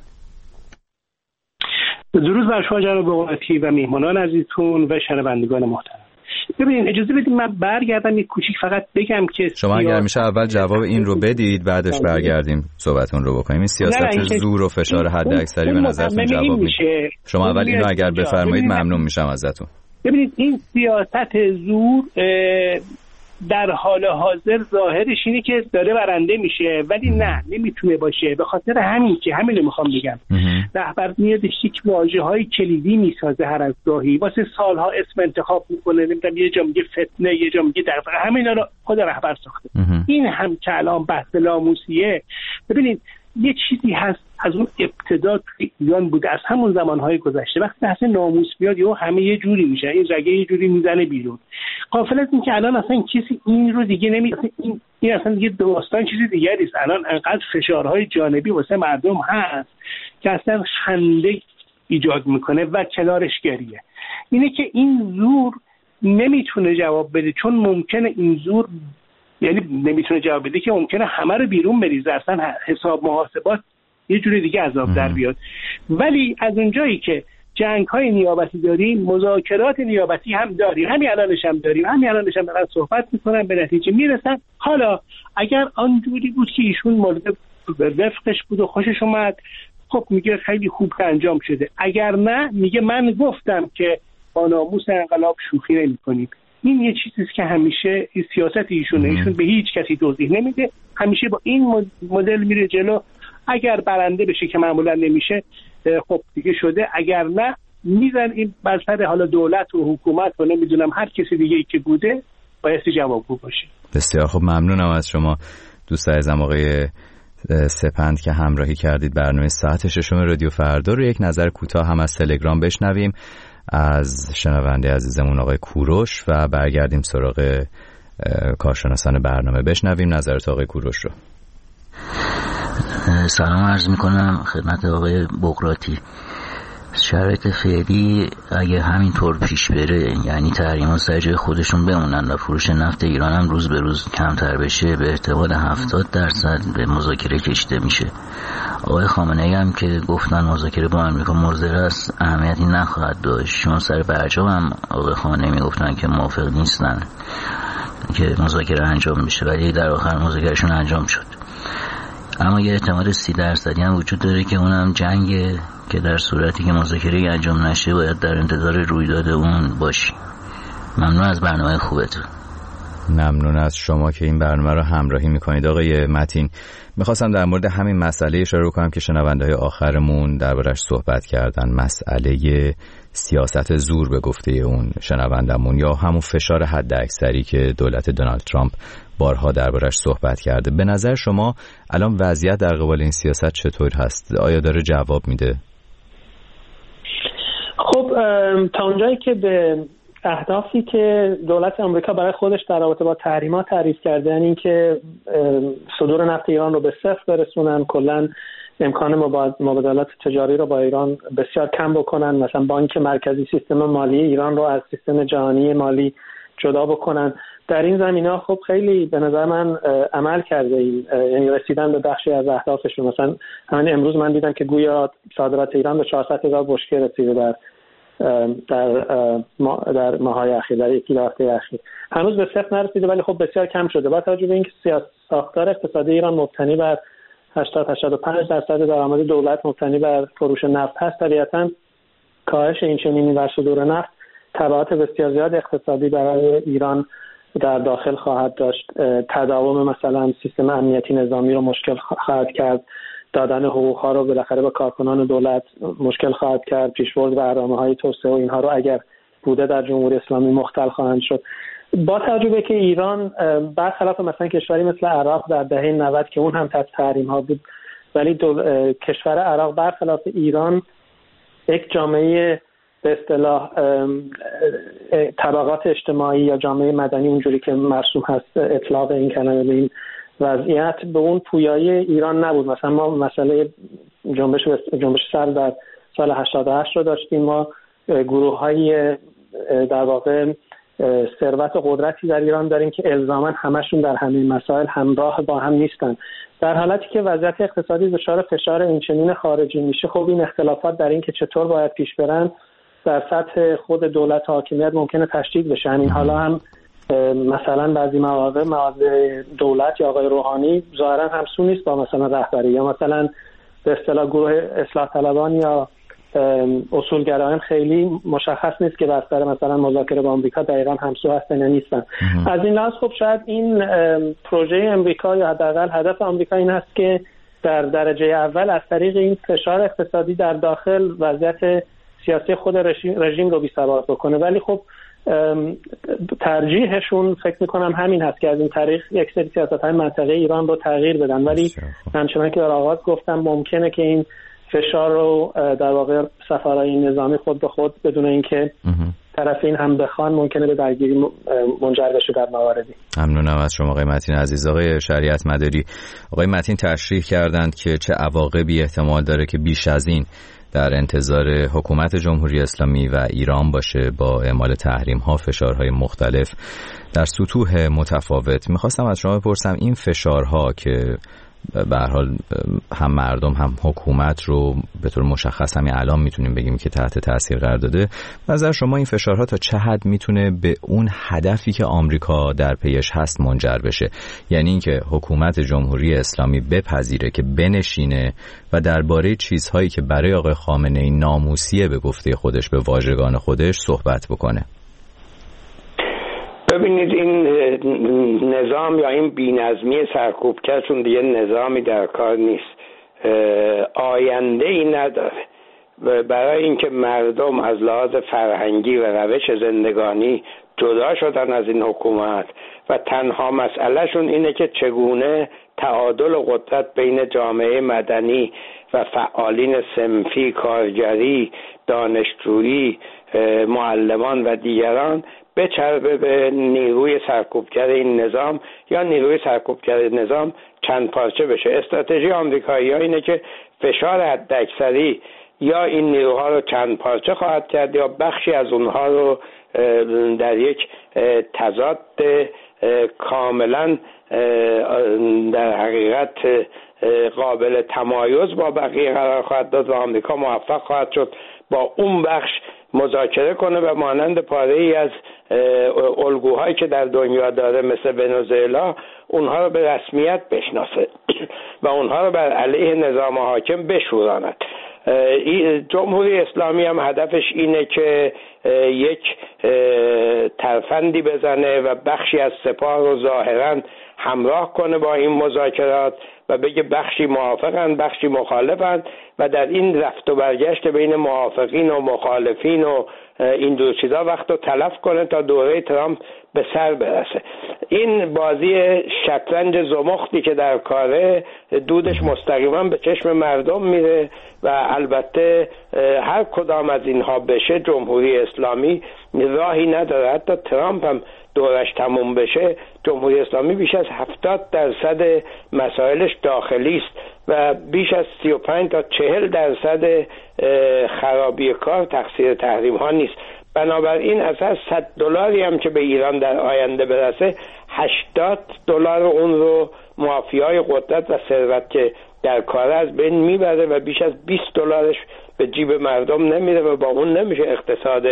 درود بر شما جناب بقراتی و میهمانان عزیزتون و شنوندگان محترم. ببینید اجازه بدید من برگردم یک کوچیک فقط بگم که شما اگر میشه اول جواب این رو بدید، بعدش برگردیم صحبتون رو بکنیم. این سیاست زور و فشار حد اکثری به نظرتون جواب میشه؟ شما اول اینو اگر بفرمایید ممنون میشم ازتون. ببینید این سیاست زور در حال حاضر ظاهرش اینه که داره برنده میشه، ولی نه، نمیتونه باشه. به خاطر همین که همین رو میخوام بگم، رهبر میاد یک واژه‌های کلیدی میسازه، هر از گاهی واسه سالها اسم انتخاب میکنه، نمیدونم یه جا میگه فتنه، یه جا میگه در واقع همینا رو خود رهبر ساخته. این هم که الان بحث لاموسیه. ببینید یه چیزی هست از اون ابتدا توی ایران بوده، از همون زمانهای گذشته، وقتی بحث ناموس میاد یهو همه یه جوری میشه، این رگه یه جوری میزنه بیرون. غافل از این که الان اصلا کسی این رو دیگه نمی این, این اصلا دیگه داستان چیزی دیگری است. الان انقدر فشارهای جانبی واسه مردم هست که اصلا خنده ایجاد میکنه و کنارش گریه. اینه که این زور نمیتونه جواب بده، چون ممکنه این زور یعنی نمیتونه جواب بده که ممکنه همه رو بیرون بریزه، اصلا حساب محاسبات یه جوری دیگه عذاب در بیاد. ولی از اونجایی که جنگ‌های نیابتی داریم، مذاکرات نیابتی هم داریم، همین الانش هم داریم، همین الانش هم دارن صحبت میکنن، به نتیجه میرسن. حالا اگر آنجوری بود که ایشون مورد وفقش بود و خوشش اومد، خب میگه خیلی خوب انجام شده. اگر نه، میگه من گفتم که با ناموس انقلاب شوخی نمی‌کنیم. این یه چیزیست که همیشه سیاست ایشونه، ایشون به هیچ کسی توضیح نمیده، همیشه با این مدل میره جلو. اگر برنده بشه که معمولا نمیشه، خب دیگه شده، اگر نه میزن این بر سر حالا دولت و حکومت و نمیدونم هر کسی دیگه ای که بوده بایستی جوابگو باشه. بسیار خب، ممنونم از شما دوست عزیزم آقای سپند که همراهی کردید برنامه ساعت ششم رادیو فردا رو. یک نظر کوتاه هم از تلگرام بشنویم از شنونده عزیزمون آقای کوروش و برگردیم سراغ کارشناسان برنامه. بشنویم نظرات آقای کوروش رو. سلام عرض میکنم خدمت آقای بقراتی. شرایط فعلی اگه همینطور پیش بره، یعنی تحریم‌ها سر جای خودشون بمونن و فروش نفت ایران هم روز به روز کمتر بشه، به احتمال هفتاد درصد به مذاکره کشیده میشه. آقای خامنه‌ای هم که گفتن مذاکره با آمریکا مضر است، اهمیتی نخواهد داشت، چون سر برجام هم آقای خامنه‌ای میگفتن که موافق نیستن که مذاکره انجام بشه، ولی در آخر مذاکرهشون انجام شد. اما یه احتمال سی درصدی هم وجود داره که اونم جنگه که در صورتی که مذاکره انجام نشه باید در انتظار رویداد اون باشی. ممنون از برنامه خوبتون. ممنون از شما که این برنامه رو همراهی میکنید. آقای متین، میخواستم در مورد همین مسئله اشاره کنم که شنونده‌های آخرمون دربارش صحبت کردن، مسئله سیاست زور به گفته اون شنوندمون، یا همون فشار حد اکثری که دولت دونالد ترامپ بارها دربارش صحبت کرده. به نظر شما الان وضعیت در قبال این سیاست چطور هست؟ آیا داره جواب میده؟ خب تا اونجایی که به اهدافی که دولت آمریکا برای خودش در رابطه با تحریمات تعریف کرده، یعنی اینکه صدور نفت ایران رو به صفر برسونن، کلا امکان مبادلات تجاری رو با ایران بسیار کم بکنن، مثلا بانک مرکزی سیستم مالی ایران رو از سیستم جهانی مالی جدا بکنن. در این زمینه خب خیلی به نظر من عمل کرده این، یعنی رسیدن به بخشی از اهدافشون. مثلا همین امروز من دیدم که گویا صادرات ایران به چهارصد هزار بشکه رسیده در در در ماهای اخیر، در یکی هفته اخیر هنوز به صفر نرسیده ولی خب بسیار کم شده. با توجه به اینکه سیاست ساختار اقتصادی ایران مبتنی بر هشتاد تا هشتاد و پنج درصد درآمد دولت مبتنی بر فروش نفت هست، طبیعتاً کاهش این چنینی و صدور نفت تبعات بسیار زیاد اقتصادی برای ایران در داخل خواهد داشت. تداوم مثلا سیستم امنیتی نظامی رو مشکل خواهد کرد، دادن حقوق‌ها رو بالاخره به کارکنان دولت مشکل خواهد کرد، پیشبرد برنامه‌های توسعه و اینها رو اگر بوده در جمهوری اسلامی مختل خواهند شد. با توجه به که ایران برخلاف مثلا کشوری مثل عراق در دهه نود که اون هم تحت تحریم‌ها بود، ولی دول... کشور عراق برخلاف ایران یک جامعه به اصطلاح طبقات اجتماعی یا جامعه مدنی اونجوری که مرسوم هست اطلاق این کلمه به این وضعیت به اون پویایی ایران نبود. مثلا ما مسئله جنبش جنبش سر در سال هشتاد و هشت رو داشتیم، ما گروه‌های در واقع ثروت و قدرتی در ایران داریم که الزاما همشون در همین مسائل همراه با هم نیستن. در حالتی که وضعیت اقتصادی دچار فشار اینچنین خارجی میشه، خب این اختلافات در این که چطور باید پیش برن در سطح خود دولت و حاکمیت ممکنه تشدید بشه. همین حالا هم مثلا بعضی مواقع مواضع دولت یا آقای روحانی ظاهرا همسو نیست با مثلا رهبری، یا مثلا به اصطلاح گروه اصلاح طلبان یا اصولگرایان خیلی مشخص نیست که بر سر مثلا مذاکره با آمریکا دقیقاً همسو هستن یا نیستن. از این لحاظ خب شاید این پروژه آمریکا یا حداقل هدف آمریکا این هست که در درجه اول از طریق این فشار اقتصادی در داخل وضعیت سیاسی خود رژیم, رژیم رو بی‌ثبات بکنه، ولی خب ترجیحشون فکر میکنم همین هست که از این طریق یک سری سیاست‌های منطقه ایران رو تغییر بدن. ولی همچنان که در آغاز گفتم ممکنه که این فشار رو در واقع سفرهای نظامی خود به خود بدون اینکه طرفین هم بخوان ممکنه به درگیری منجر بشه در مواردی. ممنونم از شما آقای متین عزیز. آقای شریعت مداری، آقای متین تشریح کردند که چه عواقبی احتمال داره که بیش از این در انتظار حکومت جمهوری اسلامی و ایران باشه با اعمال تحریم ها، فشارهای مختلف در سطوح متفاوت. میخواستم از شما بپرسم این فشارها که به هر حال هم مردم هم حکومت رو به طور مشخص همین الان میتونیم بگیم که تحت تاثیر قرار داده، نظر شما این فشارها تا چه حد میتونه به اون هدفی که آمریکا در پیش هست منجر بشه؟ یعنی اینکه حکومت جمهوری اسلامی بپذیره که بنشینه و درباره چیزهایی که برای آقای خامنه‌ای ناموسیه به گفته خودش، به واژگان خودش صحبت بکنه. ببینید این نظام یا این بی‌نظمی سرکوبگر چون دیگه نظامی در کار نیست، آینده ای نداره و برای اینکه مردم از لحاظ فرهنگی و روش زندگانی جدا شدن از این حکومت و تنها مسئلهشون اینه که چگونه تعادل و قدرت بین جامعه مدنی و فعالین صنفی، کارگری، دانشجویی، معلمان و دیگران بچربه به نیروی سرکوبگر این نظام یا نیروی سرکوبگر نظام چند پارچه بشه. استراتژی آمریکایی‌ها اینه که فشار حداکثری یا این نیروها رو چند پارچه خواهد کرد یا بخشی از اونها رو در یک تضاد کاملا در حقیقت قابل تمایز با بقیه قرار خواهد داد و آمریکا موفق خواهد شد با اون بخش مذاکره کنه و مانند پاره ای از الگوهایی که در دنیا داره مثل ونزوئلا اونها رو به رسمیت بشناسه و اونها رو بر علیه نظام حاکم بشوراند. جمهوری اسلامی هم هدفش اینه که یک ترفندی بزنه و بخشی از سپاه رو ظاهراً همراه کنه با این مذاکرات و بگه بخشی موافقن بخشی مخالفن و در این رفت و برگشت بین موافقین و مخالفین و این دو چیزا وقت رو تلف کنه تا دوره ترامپ به سر برسه. این بازی شطرنج زمختی که در کاره دودش مستقیما به چشم مردم میره و البته هر کدام از اینها بشه جمهوری اسلامی راهی نداره. حتی ترامپ هم دورش تموم بشه جمهوری اسلامی بیش از هفتاد درصد مسائلش داخلی است و بیش از سی و پنج تا چهل درصد خرابی کار تقصیر تحریم ها نیست. بنابراین از هر صد دلاری هم که به ایران در آینده برسه هشتاد دلار اون رو مافیای قدرت و ثروت که در کار از بین میبره و بیش از بیست دلارش به جیب مردم نمیره و با اون نمیشه اقتصاد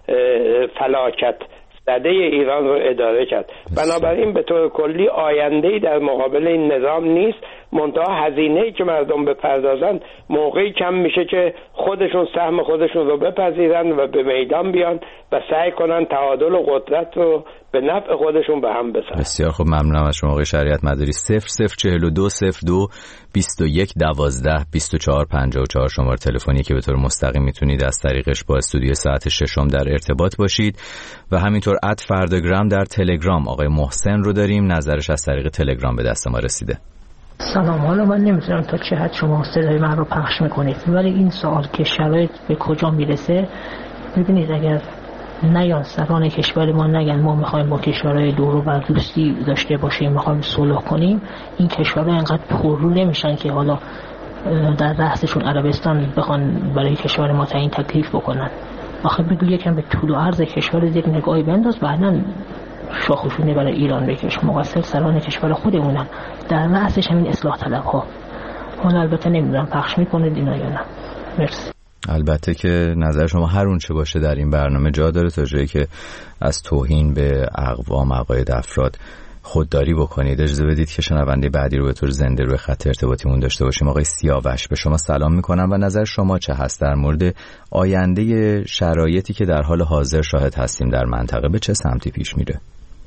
فلاکت زده ایران رو اداره کرد. بنابراین به طور کلی آینده‌ای در مقابل این نظام نیست، منتها هزینه‌ای که مردم بپردازن موقعی کم میشه که خودشون سهم خودشون رو بپذیرن و به میدان بیان و سعی کنن تعادل و قدرت رو به نفع خودشون به هم بسازن. بسیار خوب، ممنونم از شما آقای شریعت مداری. صفر صفر چهل و دو صفر دو بیست و یک دوازده بیست و چهار پنجاه و چهار شماره تلفنی که به طور مستقیم میتونید از طریقش با استودیو ساعت ششم در ارتباط باشید و همینطور ات فرداگرام در تلگرام آقای محسن رو داریم، نظرش از طریق تلگرام به دست ما رسیده. سلام، حالا من نمیدونم تا چه حد شما صدای من رو پخش میکنید، ولی این سوال که شرایط به کجا میرسه، ببینید اگر نیان سران کشور ما نگن ما میخوایم با کشورهای دور و بر دوستی داشته باشیم، میخوایم صلح کنیم، این کشورها اینقدر پررو نمیشن که حالا در رأسشون عربستان بخوان برای کشور ما تعیین تکلیف بکنن. آخه بگو یکم به طول و عرض کشور یک نگاهی بنداز، بعداً شاخشونه برای ایران بکش. مقصر سران کشور خودمونن، در رأسش همین اصلاح طلب ها. اون البته نمیدونم پخش میکنه دینا یا نه. مرسی. البته که نظر شما هر اون چه باشه در این برنامه جا داره، تا جایی که از توهین به اقوام عقاید افراد خودداری بکنید. اجازه بدید که شنونده بعدی رو به طور زنده روی خط ارتباطیمون داشته باشیم. آقای سیاوش، به شما سلام میکنم و نظر شما چه هست در مورد آینده شرایطی که در حال حاضر شاهد هستیم در منطقه، به چه سمتی پیش میره؟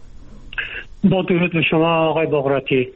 با درود به شما آقای بغراتی.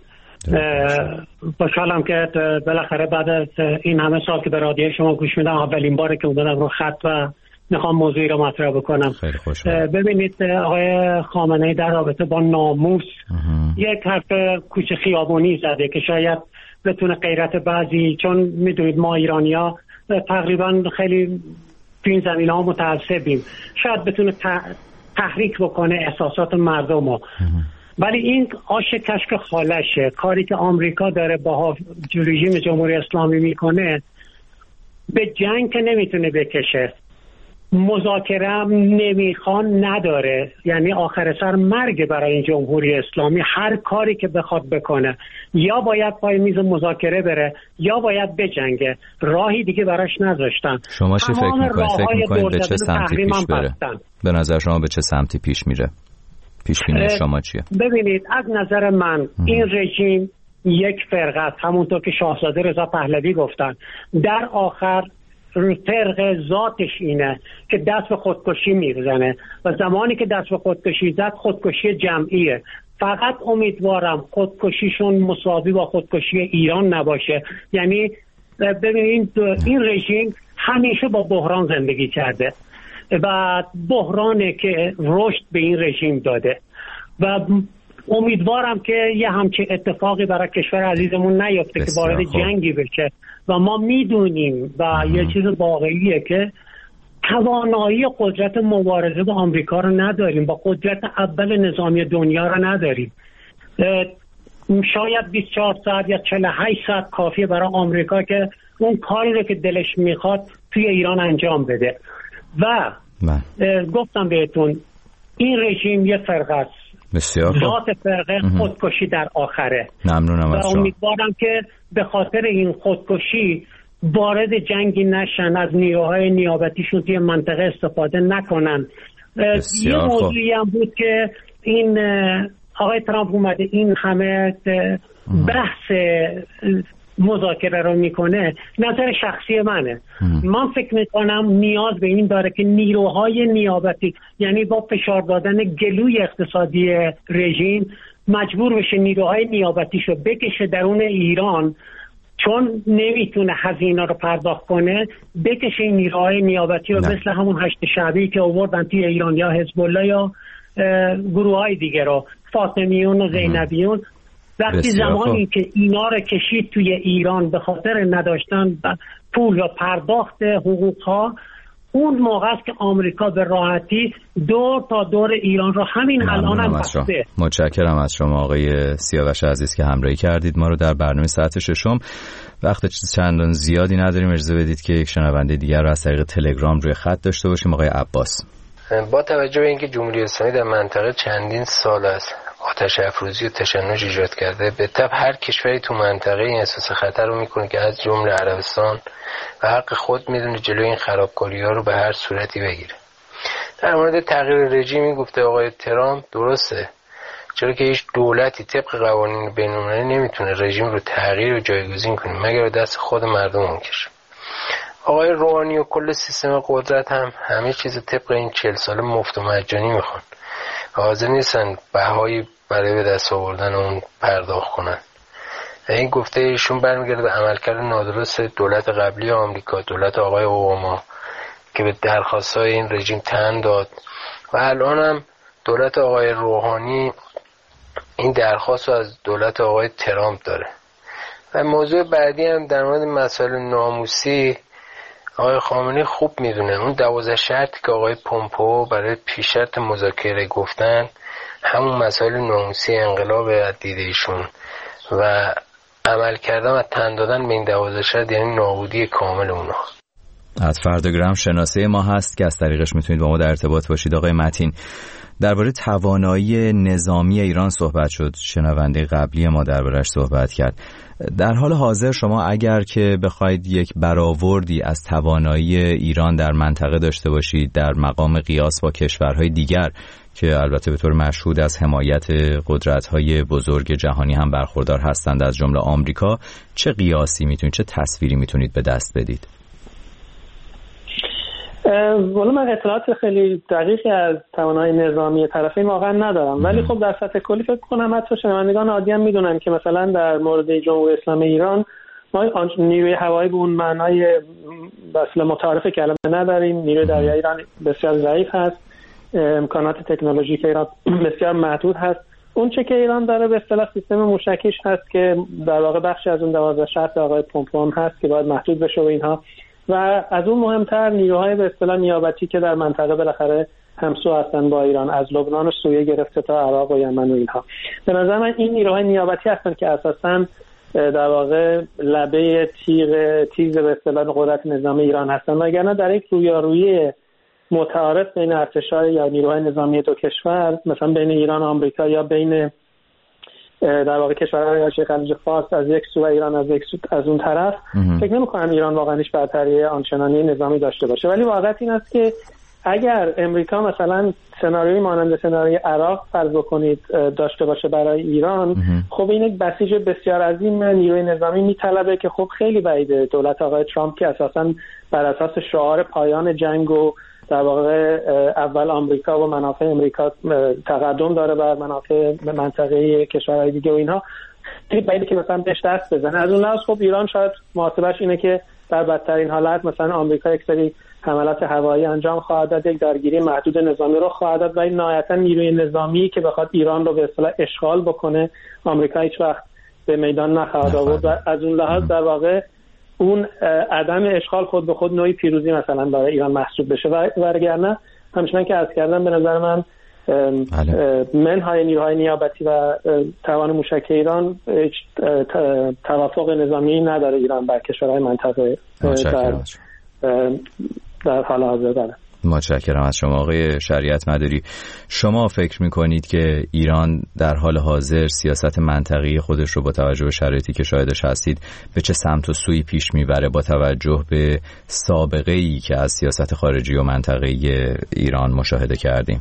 خوشحالم که بالاخره بعد از این همه سال که به رادیو شما گوش میدم اولین باره که اومدم رو خط و میخوام موضوعی رو مطرح بکنم. خیلی خوشحال. ببینید آقای خامنه‌ای در رابطه با ناموس یک حرف کوچه خیابونی زده که شاید بتونه غیرت بعضی، چون میدونید ما ایرانی‌ها تقریبا خیلی تو این زمینه‌ها متعصبیم، شاید بتونه تحریک بکنه احساسات مردم رو. ولی این آش کشک خالشه. کاری که آمریکا داره با رژیم جمهوری اسلامی میکنه به جنگ که نمیتونه بکشه، مذاکره هم نمیخوان نداره، یعنی آخر سر مرگ برای این جمهوری اسلامی. هر کاری که بخواد بکنه یا باید پای میز مذاکره بره یا باید بجنگه، راهی دیگه براش نذاشتن. شما چی فکر میکنید؟ فکر میکنید به چه سمتی پیش بره؟ به نظر شما به چه سمتی پیش میره؟ پیش بینی شما چیه؟ ببینید از نظر من ام. این رژیم یک فرقه است، همونطور که شاهزاده رضا پهلوی گفتن. در آخر فرق ذاتش اینه که دست به خودکشی میزنه و زمانی که دست به خودکشی زد خودکشی جمعیه. فقط امیدوارم خودکشیشون مساوی با خودکشی ایران نباشه. یعنی ببینید این رژیم همیشه با بحران زندگی کرده و بحرانه که رشد به این رژیم داده و امیدوارم که یه همچین اتفاقی برای کشور عزیزمون نیفته که وارد جنگی بشه و ما میدونیم و ام. یه چیز واقعیه که توانایی قدرت مبارزه با آمریکا رو نداریم، با قدرت اول نظامی دنیا رو نداریم. شاید بیست و چهار ساعت یا چهل و هشت ساعت کافیه برای آمریکا که اون کاری رو که دلش میخواد توی ایران انجام بده. و گفتم بهتون این رژیم یه فرقه است، بسیار ذات فرقه خودکشی در آخره. ممنونم از شما. و امیدوارم که به خاطر این خودکشی وارد جنگی نشن، از نیروهای نیابتیشون توی منطقه استفاده نکنن. یه موضوعی هم بود که این آقای ترامپ اومده این همه بحث مذاکره رو میکنه. نظر شخصی منه، من فکر میکنم نیاز به این داره که نیروهای نیابتی، یعنی با فشار دادن گلوی اقتصادی رژیم، مجبور بشه نیروهای نیابتیشو بکشه درون ایران، چون نمیتونه هزینه رو پرداخت کنه، بکشه این نیروهای نیابتی رو مثل همون هشت شعبی که آوردن توی ایران یا حزب الله یا گروه های دیگه رو، فاطمیون و زینبیون. وقتی زمانی که اینا رو کشید توی ایران به خاطر نداشتن پول و پرداخت حقوق ها، اون موقع است که آمریکا به راحتی دور تا دور ایران رو همین الان هم بسته. متشکرم از شما آقای سیاوش عزیز که همراهی کردید ما رو در برنامه ساعت ششم. وقت چندان زیادی نداریم، اجازه بدید که یک شنونده دیگر رو از طریق تلگرام روی خط داشته باشیم. آقای عباس، با توجه به اینکه جمهوری اسلامی در منطقه چندین سال است آتش افروزی و تشنج ایجاد کرده، به تبع هر کشوری تو منطقه این احساس خطر رو میکنه که از جمله عربستان و حق خود میدونه جلوی این خرابکاری ها رو به هر صورتی بگیره. در مورد تغییر رژیمی گفته آقای ترامپ درسته، چرا که هیچ دولتی طبق قوانین بین‌المللی نمیتونه رژیم رو تغییر و جایگزین کنه مگر دست خود مردم بکشه. آقای روحانی و کل سیستم قدرت هم همه چیز طبق این چهل سال مفت و مجانی میخوان و حاضر نیستن بهایی برای به دست آوردن اون پرداخت کنن. این گفته ایشون برمیگرده به عملکرد نادرست دولت قبلی آمریکا، دولت آقای اوباما که به درخواست‌های این رژیم تن داد و الان هم دولت آقای روحانی این درخواست رو از دولت آقای ترامپ داره. و موضوع بعدی هم در مورد مسائل ناموسی، آقای خامنه‌ای خوب میدونه اون دوازده شرطی که آقای پومپئو برای پیشرفت مذاکره گفتن همون مسائل ناموسی انقلاب از دید ایشون و عمل کردن و تن دادن به این دوازده شرط یعنی نابودی کامل اونها. از فرداگرام شناسه ما هست که از طریقش میتونید با ما در ارتباط باشید. آقای متین، درباره توانایی نظامی ایران صحبت شد، شنونده قبلی ما دربارش صحبت کرد. در حال حاضر شما اگر که بخواید یک برآوردی از توانایی ایران در منطقه داشته باشید در مقام قیاس با کشورهای دیگر که البته به طور مشهود از حمایت قدرت‌های بزرگ جهانی هم برخوردار هستند از جمله آمریکا، چه قیاسی میتونید، چه تصویری میتونید به دست بدید؟ والا من اطلاعات خیلی دقیقی از توانایی نظامی طرفین واقعا ندارم، ولی خب در سطح کلی فکر کنم حتی شنوندگان عادی هم میدونن که مثلا در مورد جمهوری اسلامی ایران ما نیروی هوایی به اون معنای اصلا متعارف کلمه نداریم. نیروی دریایی ایران بسیار ضعیف هست، امکانات تکنولوژیک ایران بسیار محدود هست. اون چه که ایران داره به اصطلاح سیستم موشکیش هست که در واقع بخشی از اون دوازده شرط آقای پومپئو هست که باید محدود بشه و اینها، و از اون مهمتر نیروهای به اصطلاح نیابتی که در منطقه بالاخره همسو هستن با ایران، از لبنان و سوریه گرفته تا عراق و یمن و اینها. به نظر من این نیروهای نیابتی هستن که اساساً در واقع لبه تیغ تیز به اصطلاح قدرت نظامی ایران هستن، وگرنه در یک رویارویی متعارف بین ارتش‌های یا نیروهای نظامی دو کشور، مثلا بین ایران و آمریکا یا بین در واقع کشورهای حاشیه خلیج فارس از یک سو و ایران از یک سو از اون طرف، فکر نمی‌کنم ایران واقعا هیچ برتری آنچنانی نظامی داشته باشه. ولی واقعیت این است که اگر امریکا مثلا سناریوی مانند سناریوی عراق فرض بکنید داشته باشه برای ایران، خب این یک بسیج بسیار عظیم نیروی نظامی میطلبه که خب خیلی بعیده دولت آقای ترامپ که اساساً بر اساس شعار پایان جنگ و در واقع اول آمریکا و منافع امریکا تقدم داره بر منافع منطقه کشورهای دیگه و اینها، خیلی بعیده که مثلا بهش دست بزنه. از اون لحاظ خب ایران شاید محاسبش اینه که در بدترین حالت مثلا آمریکا یک سری حملات هوایی انجام خواهد داد، یک درگیری محدود نظامی رو خواهد داد، ولی نهایتا نیروی نظامی که بخواد ایران رو به اصطلاح اشغال بکنه آمریکا هیچ وقت به میدان نخواهد آورد. و از اون لحاظ در واقع اون عدم اشغال خود به خود نوعی پیروزی مثلا برای ایران محسوب بشه. و وگرنه همچنان که عرض کردم به نظر من منهای نیروهای نیابتی و توان موشک ایران هیچ توافق نظامی نداره ایران بر کشورهای منطقه در, در حال حاضر داره. متشکرم از شما آقای شریعت مداری. شما فکر میکنید که ایران در حال حاضر سیاست منطقی خودش رو با توجه به شرایطی که شاهدش هستید به چه سمت و سوی پیش میبره با توجه به سابقه ای که از سیاست خارجی و منطقی ایران مشاهده کردیم؟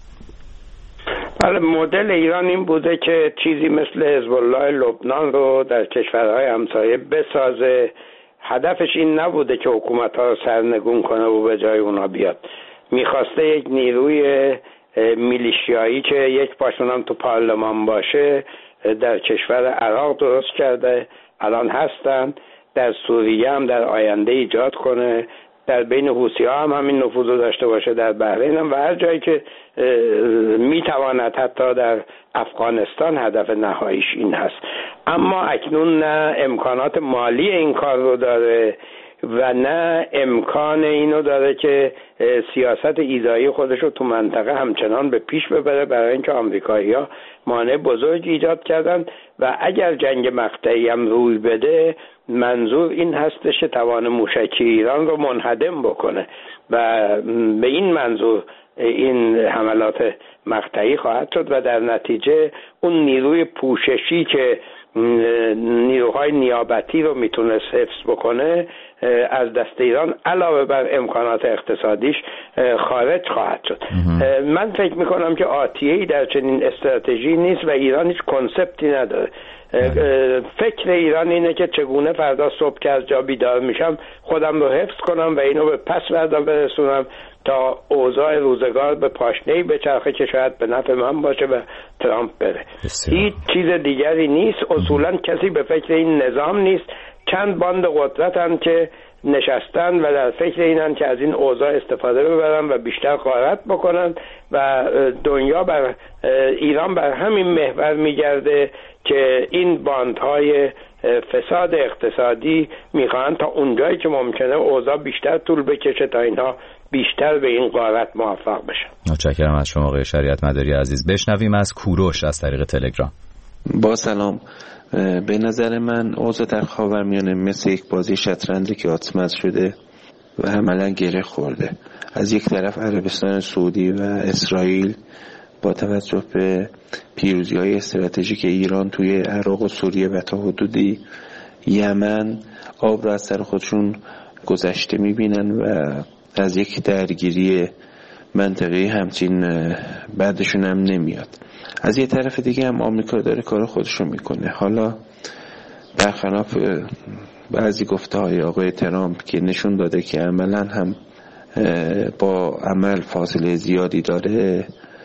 بله، مدل ایران این بوده که چیزی مثل حزب الله لبنان رو در کشورهای همسایه بسازه. هدفش این نبوده که حکومت‌ها رو سرنگون کنه و به جای اونا بیاد. میخواسته یک نیروی میلیشیایی که یک پاشون هم تو پارلمان باشه در کشور عراق درست کرده، الان هستن، در سوریه هم در آینده ایجاد کنه، در بین حوثی‌ها هم همین نفوذ رو داشته باشه، در بحرین هم و هر جایی که میتواند، حتی در افغانستان هدف نهاییش این هست. اما اکنون نه امکانات مالی این کار رو داره، و نه امکان اینو داره که سیاست ایذایی خودش رو تو منطقه همچنان به پیش ببره، برای اینکه آمریکایی‌ها مانع بزرگ ایجاد کردن و اگر جنگ مقطعی هم روی بده منظور این هستش که توان موشکی ایران رو منهدم بکنه و به این منظور این حملات مقطعی خواهد شد و در نتیجه اون نیروی پوششی که نیروهای نیابتی رو میتونست حفظ بکنه از دست ایران علاوه بر امکانات اقتصادیش خارج خواهد شد. من فکر میکنم که آتیه‌ای در چنین استراتژی نیست و ایران هیچ کنسپتی نداره. فکر ایران اینه که چگونه فردا صبح که از جا بیدار میشم خودم رو حفظ کنم و اینو به پس فردا برسونم تا اوضاع روزگار به پاشنه‌ای بچرخه که شاید به نفع من باشه و ترامپ بره. هیچ چیز دیگری نیست. اصولا کسی به فکر این نظام نیست. چند باند قدرتن که نشستن و در فکر اینن که از این اوضاع استفاده ببرن و بیشتر غارت بکنن و دنیا بر ایران بر همین محور میگرده که این باندهای فساد اقتصادی میخوان تا اونجایی که ممکنه اوضاع بیشتر طول بکشه تا اینها بیشتر به این غارت موفق بشن. متشکرم از شما آقای شریعت مداری عزیز. بشنویم از کوروش از طریق تلگرام. با سلام. به نظر من اوضاع در خاورمیانه مثل یک بازی شطرنجی که آتمز شده و عملا گره خورده. از یک طرف عربستان سعودی و اسرائیل با توجه به پیروزی‌های استراتژیک ایران توی عراق و سوریه و تا حدودی یمن آب را از سر خودشون گذشته می‌بینن و از یک درگیری منطقه‌ای همچین بعدشون هم نمیاد. از یه طرف دیگه هم آمریکا داره کار خودشو میکنه. حالا برخلاف بعضی گفته‌های آقای ترامپ که نشون داده که عملاً هم با عمل فاصله زیادی داره،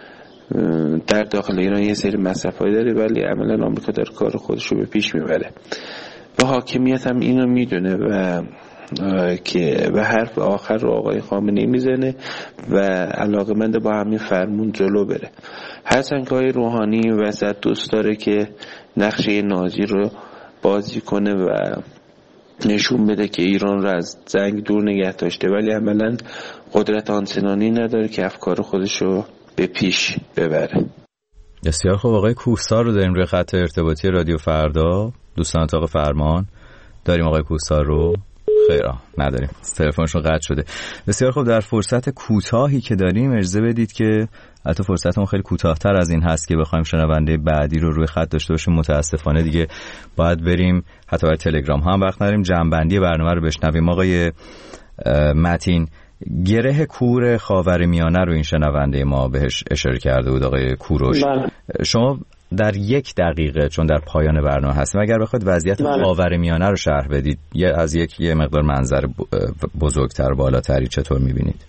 در داخل ایران یه سری مصرف‌هایی داره ولی عملاً آمریکا داره کار خودشو به پیش میبره و حاکمیت هم اینو میدونه و که و حرف آخر رو آقای خامنه‌ای میزنه و علاقمند با همین فرمون جلو بره. هرچند که آقای روحانی وسط دوست داره که نقشه نازی رو بازی کنه و نشون بده که ایران رو از جنگ دور نگه داشته ولی عملاً قدرت آنچنانی نداره که افکار خودش رو به پیش ببره. بسیار خوب. آقای کوهسار رو داریم روی خط ارتباطی رادیو فردا. دوستان اتاق فرمان داریم آقای کوهسار رو؟ خیر نداریم، تلفنشون قطع شده. بسیار خوب. در فرصت کوتاهی که داریم اجازه بدید که البته فرصتمون خیلی کوتاه‌تر از این هست که بخوایم شنونده بعدی رو روی خط داشته باشیم. متاسفانه دیگه باید بریم، حتی برای تلگرام ها هم وقت نداریم. جنبندی برنامه رو بشنویم. آقای متین، گره کور خاورمیانه رو این شنونده ما بهش اشاره کرده بود آقای کوروش. بله. شما در یک دقیقه، چون در پایان برنامه هستیم، اگر بخواید وضعیت خاورمیانه رو شرح بدید یه از یک یه مقدار منظر بزرگتر بالاتری چطور می‌بینید؟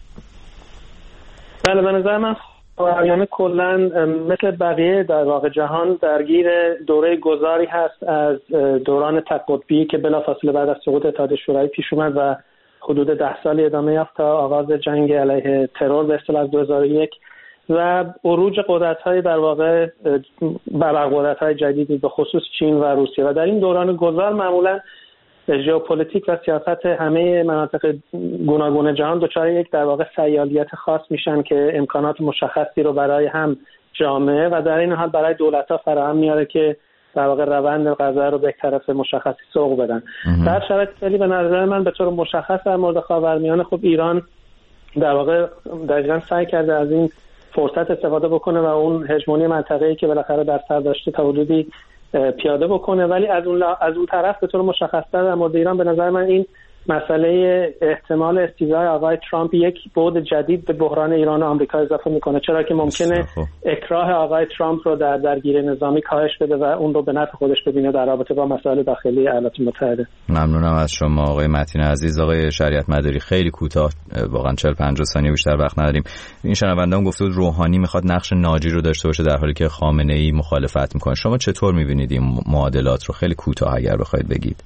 بله، به نظر من خاورمیانه کلاً مثل بقیه در واقع جهان درگیر دوره گذاری هست از دوران تقطبی که بلافاصله بعد از سقوط اتحادیه شوروی پیش اومد و حدود ده سال ادامه یافت تا آغاز جنگ علیه ترور به اصطلاح دو هزار و یک و عروج قدرت‌های در واقع برقدرت‌های جدیدی به خصوص چین و روسیه و در این دوران گذار معمولاً ژئوپلیتیک و سیاست همه مناطق گوناگون جهان دچار یک در واقع سیالیت خاص میشن که امکانات مشخصی رو برای هم جامعه و در این حال برای دولت‌ها فراهم میاره که در واقع روند قضا رو به یک طرف مشخصی سوق بدن. در شرایط فعلی به نظر من به طور مشخص در مورد خاورمیانه خب ایران در واقع دقیقاً سعی کرده از این فرصت استفاده بکنه و اون هژمونی منطقه‌ای که بالاخره در سر داشته تا حدودی پیاده بکنه، ولی از اون از اون طرف به طور مشخص‌تر در مورد ایران به نظر من این مسئله احتمال استیلای آقای ترامپ یک بعد جدید به بحران ایران و آمریکا اضافه میکنه، چرا که ممکنه اکراه آقای ترامپ رو در درگیری نظامی کاهش بده و اون رو به نفع خودش ببینه در رابطه با مسائل داخلی ایالات متحده. ممنونم از شما آقای متین عزیز. آقای شریعت مداری خیلی کوتاه، واقعا چهل پنجاه ثانیه بیشتر وقت نداریم. این شنونده‌ام گفته بود روحانی میخواد نقش ناجی رو داشته باشه در حالی که خامنه‌ای مخالفت میکنه. شما چطور میبینید این معادلات رو؟ خیلی کوتاه اگر بخواید بگید.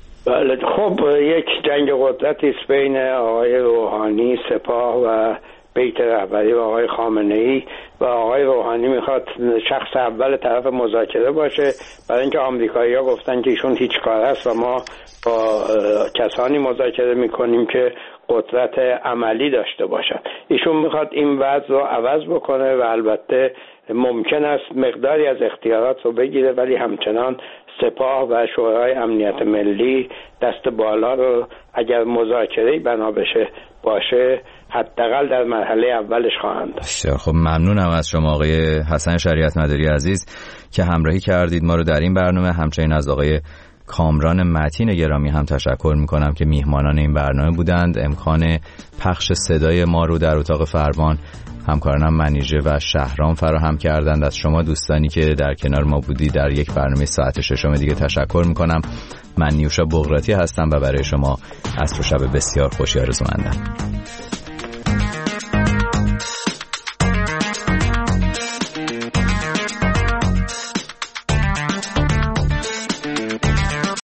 بله، خب یک جنگ قدرتی است بین آقای روحانی، سپاه و بیت رهبری و آقای خامنه‌ای و آقای روحانی میخواد شخص اول طرف مذاکره باشه، برای اینکه آمریکایی‌ها گفتن که ایشون هیچ کار است و ما با کسانی مذاکره میکنیم که قدرت عملی داشته باشن. ایشون میخواد این وضع رو عوض بکنه و البته ممکن است مقداری از اختیارات رو بگیره، ولی همچنان سپاه و شورای امنیت ملی دست بالا رو اگر مذاکره‌ای بنا بشه باشه حداقل در مرحله اولش خواهند داشت. خب ممنونم از شما آقای حسن شریعت مداری عزیز که همراهی کردید ما رو در این برنامه. همچنین از آقای کامران متین گرامی هم تشکر میکنم که میهمانان این برنامه بودند. امکان پخش صدای ما رو در اتاق فرمان همکارانم منیژه و شهرام فراهم کردند. از شما دوستانی که در کنار ما بودید در یک برنامه ساعت ششم دیگه تشکر میکنم. من نیوشا بغراتی هستم و برای شما عصر و شب بسیار خوشی آرزومندم.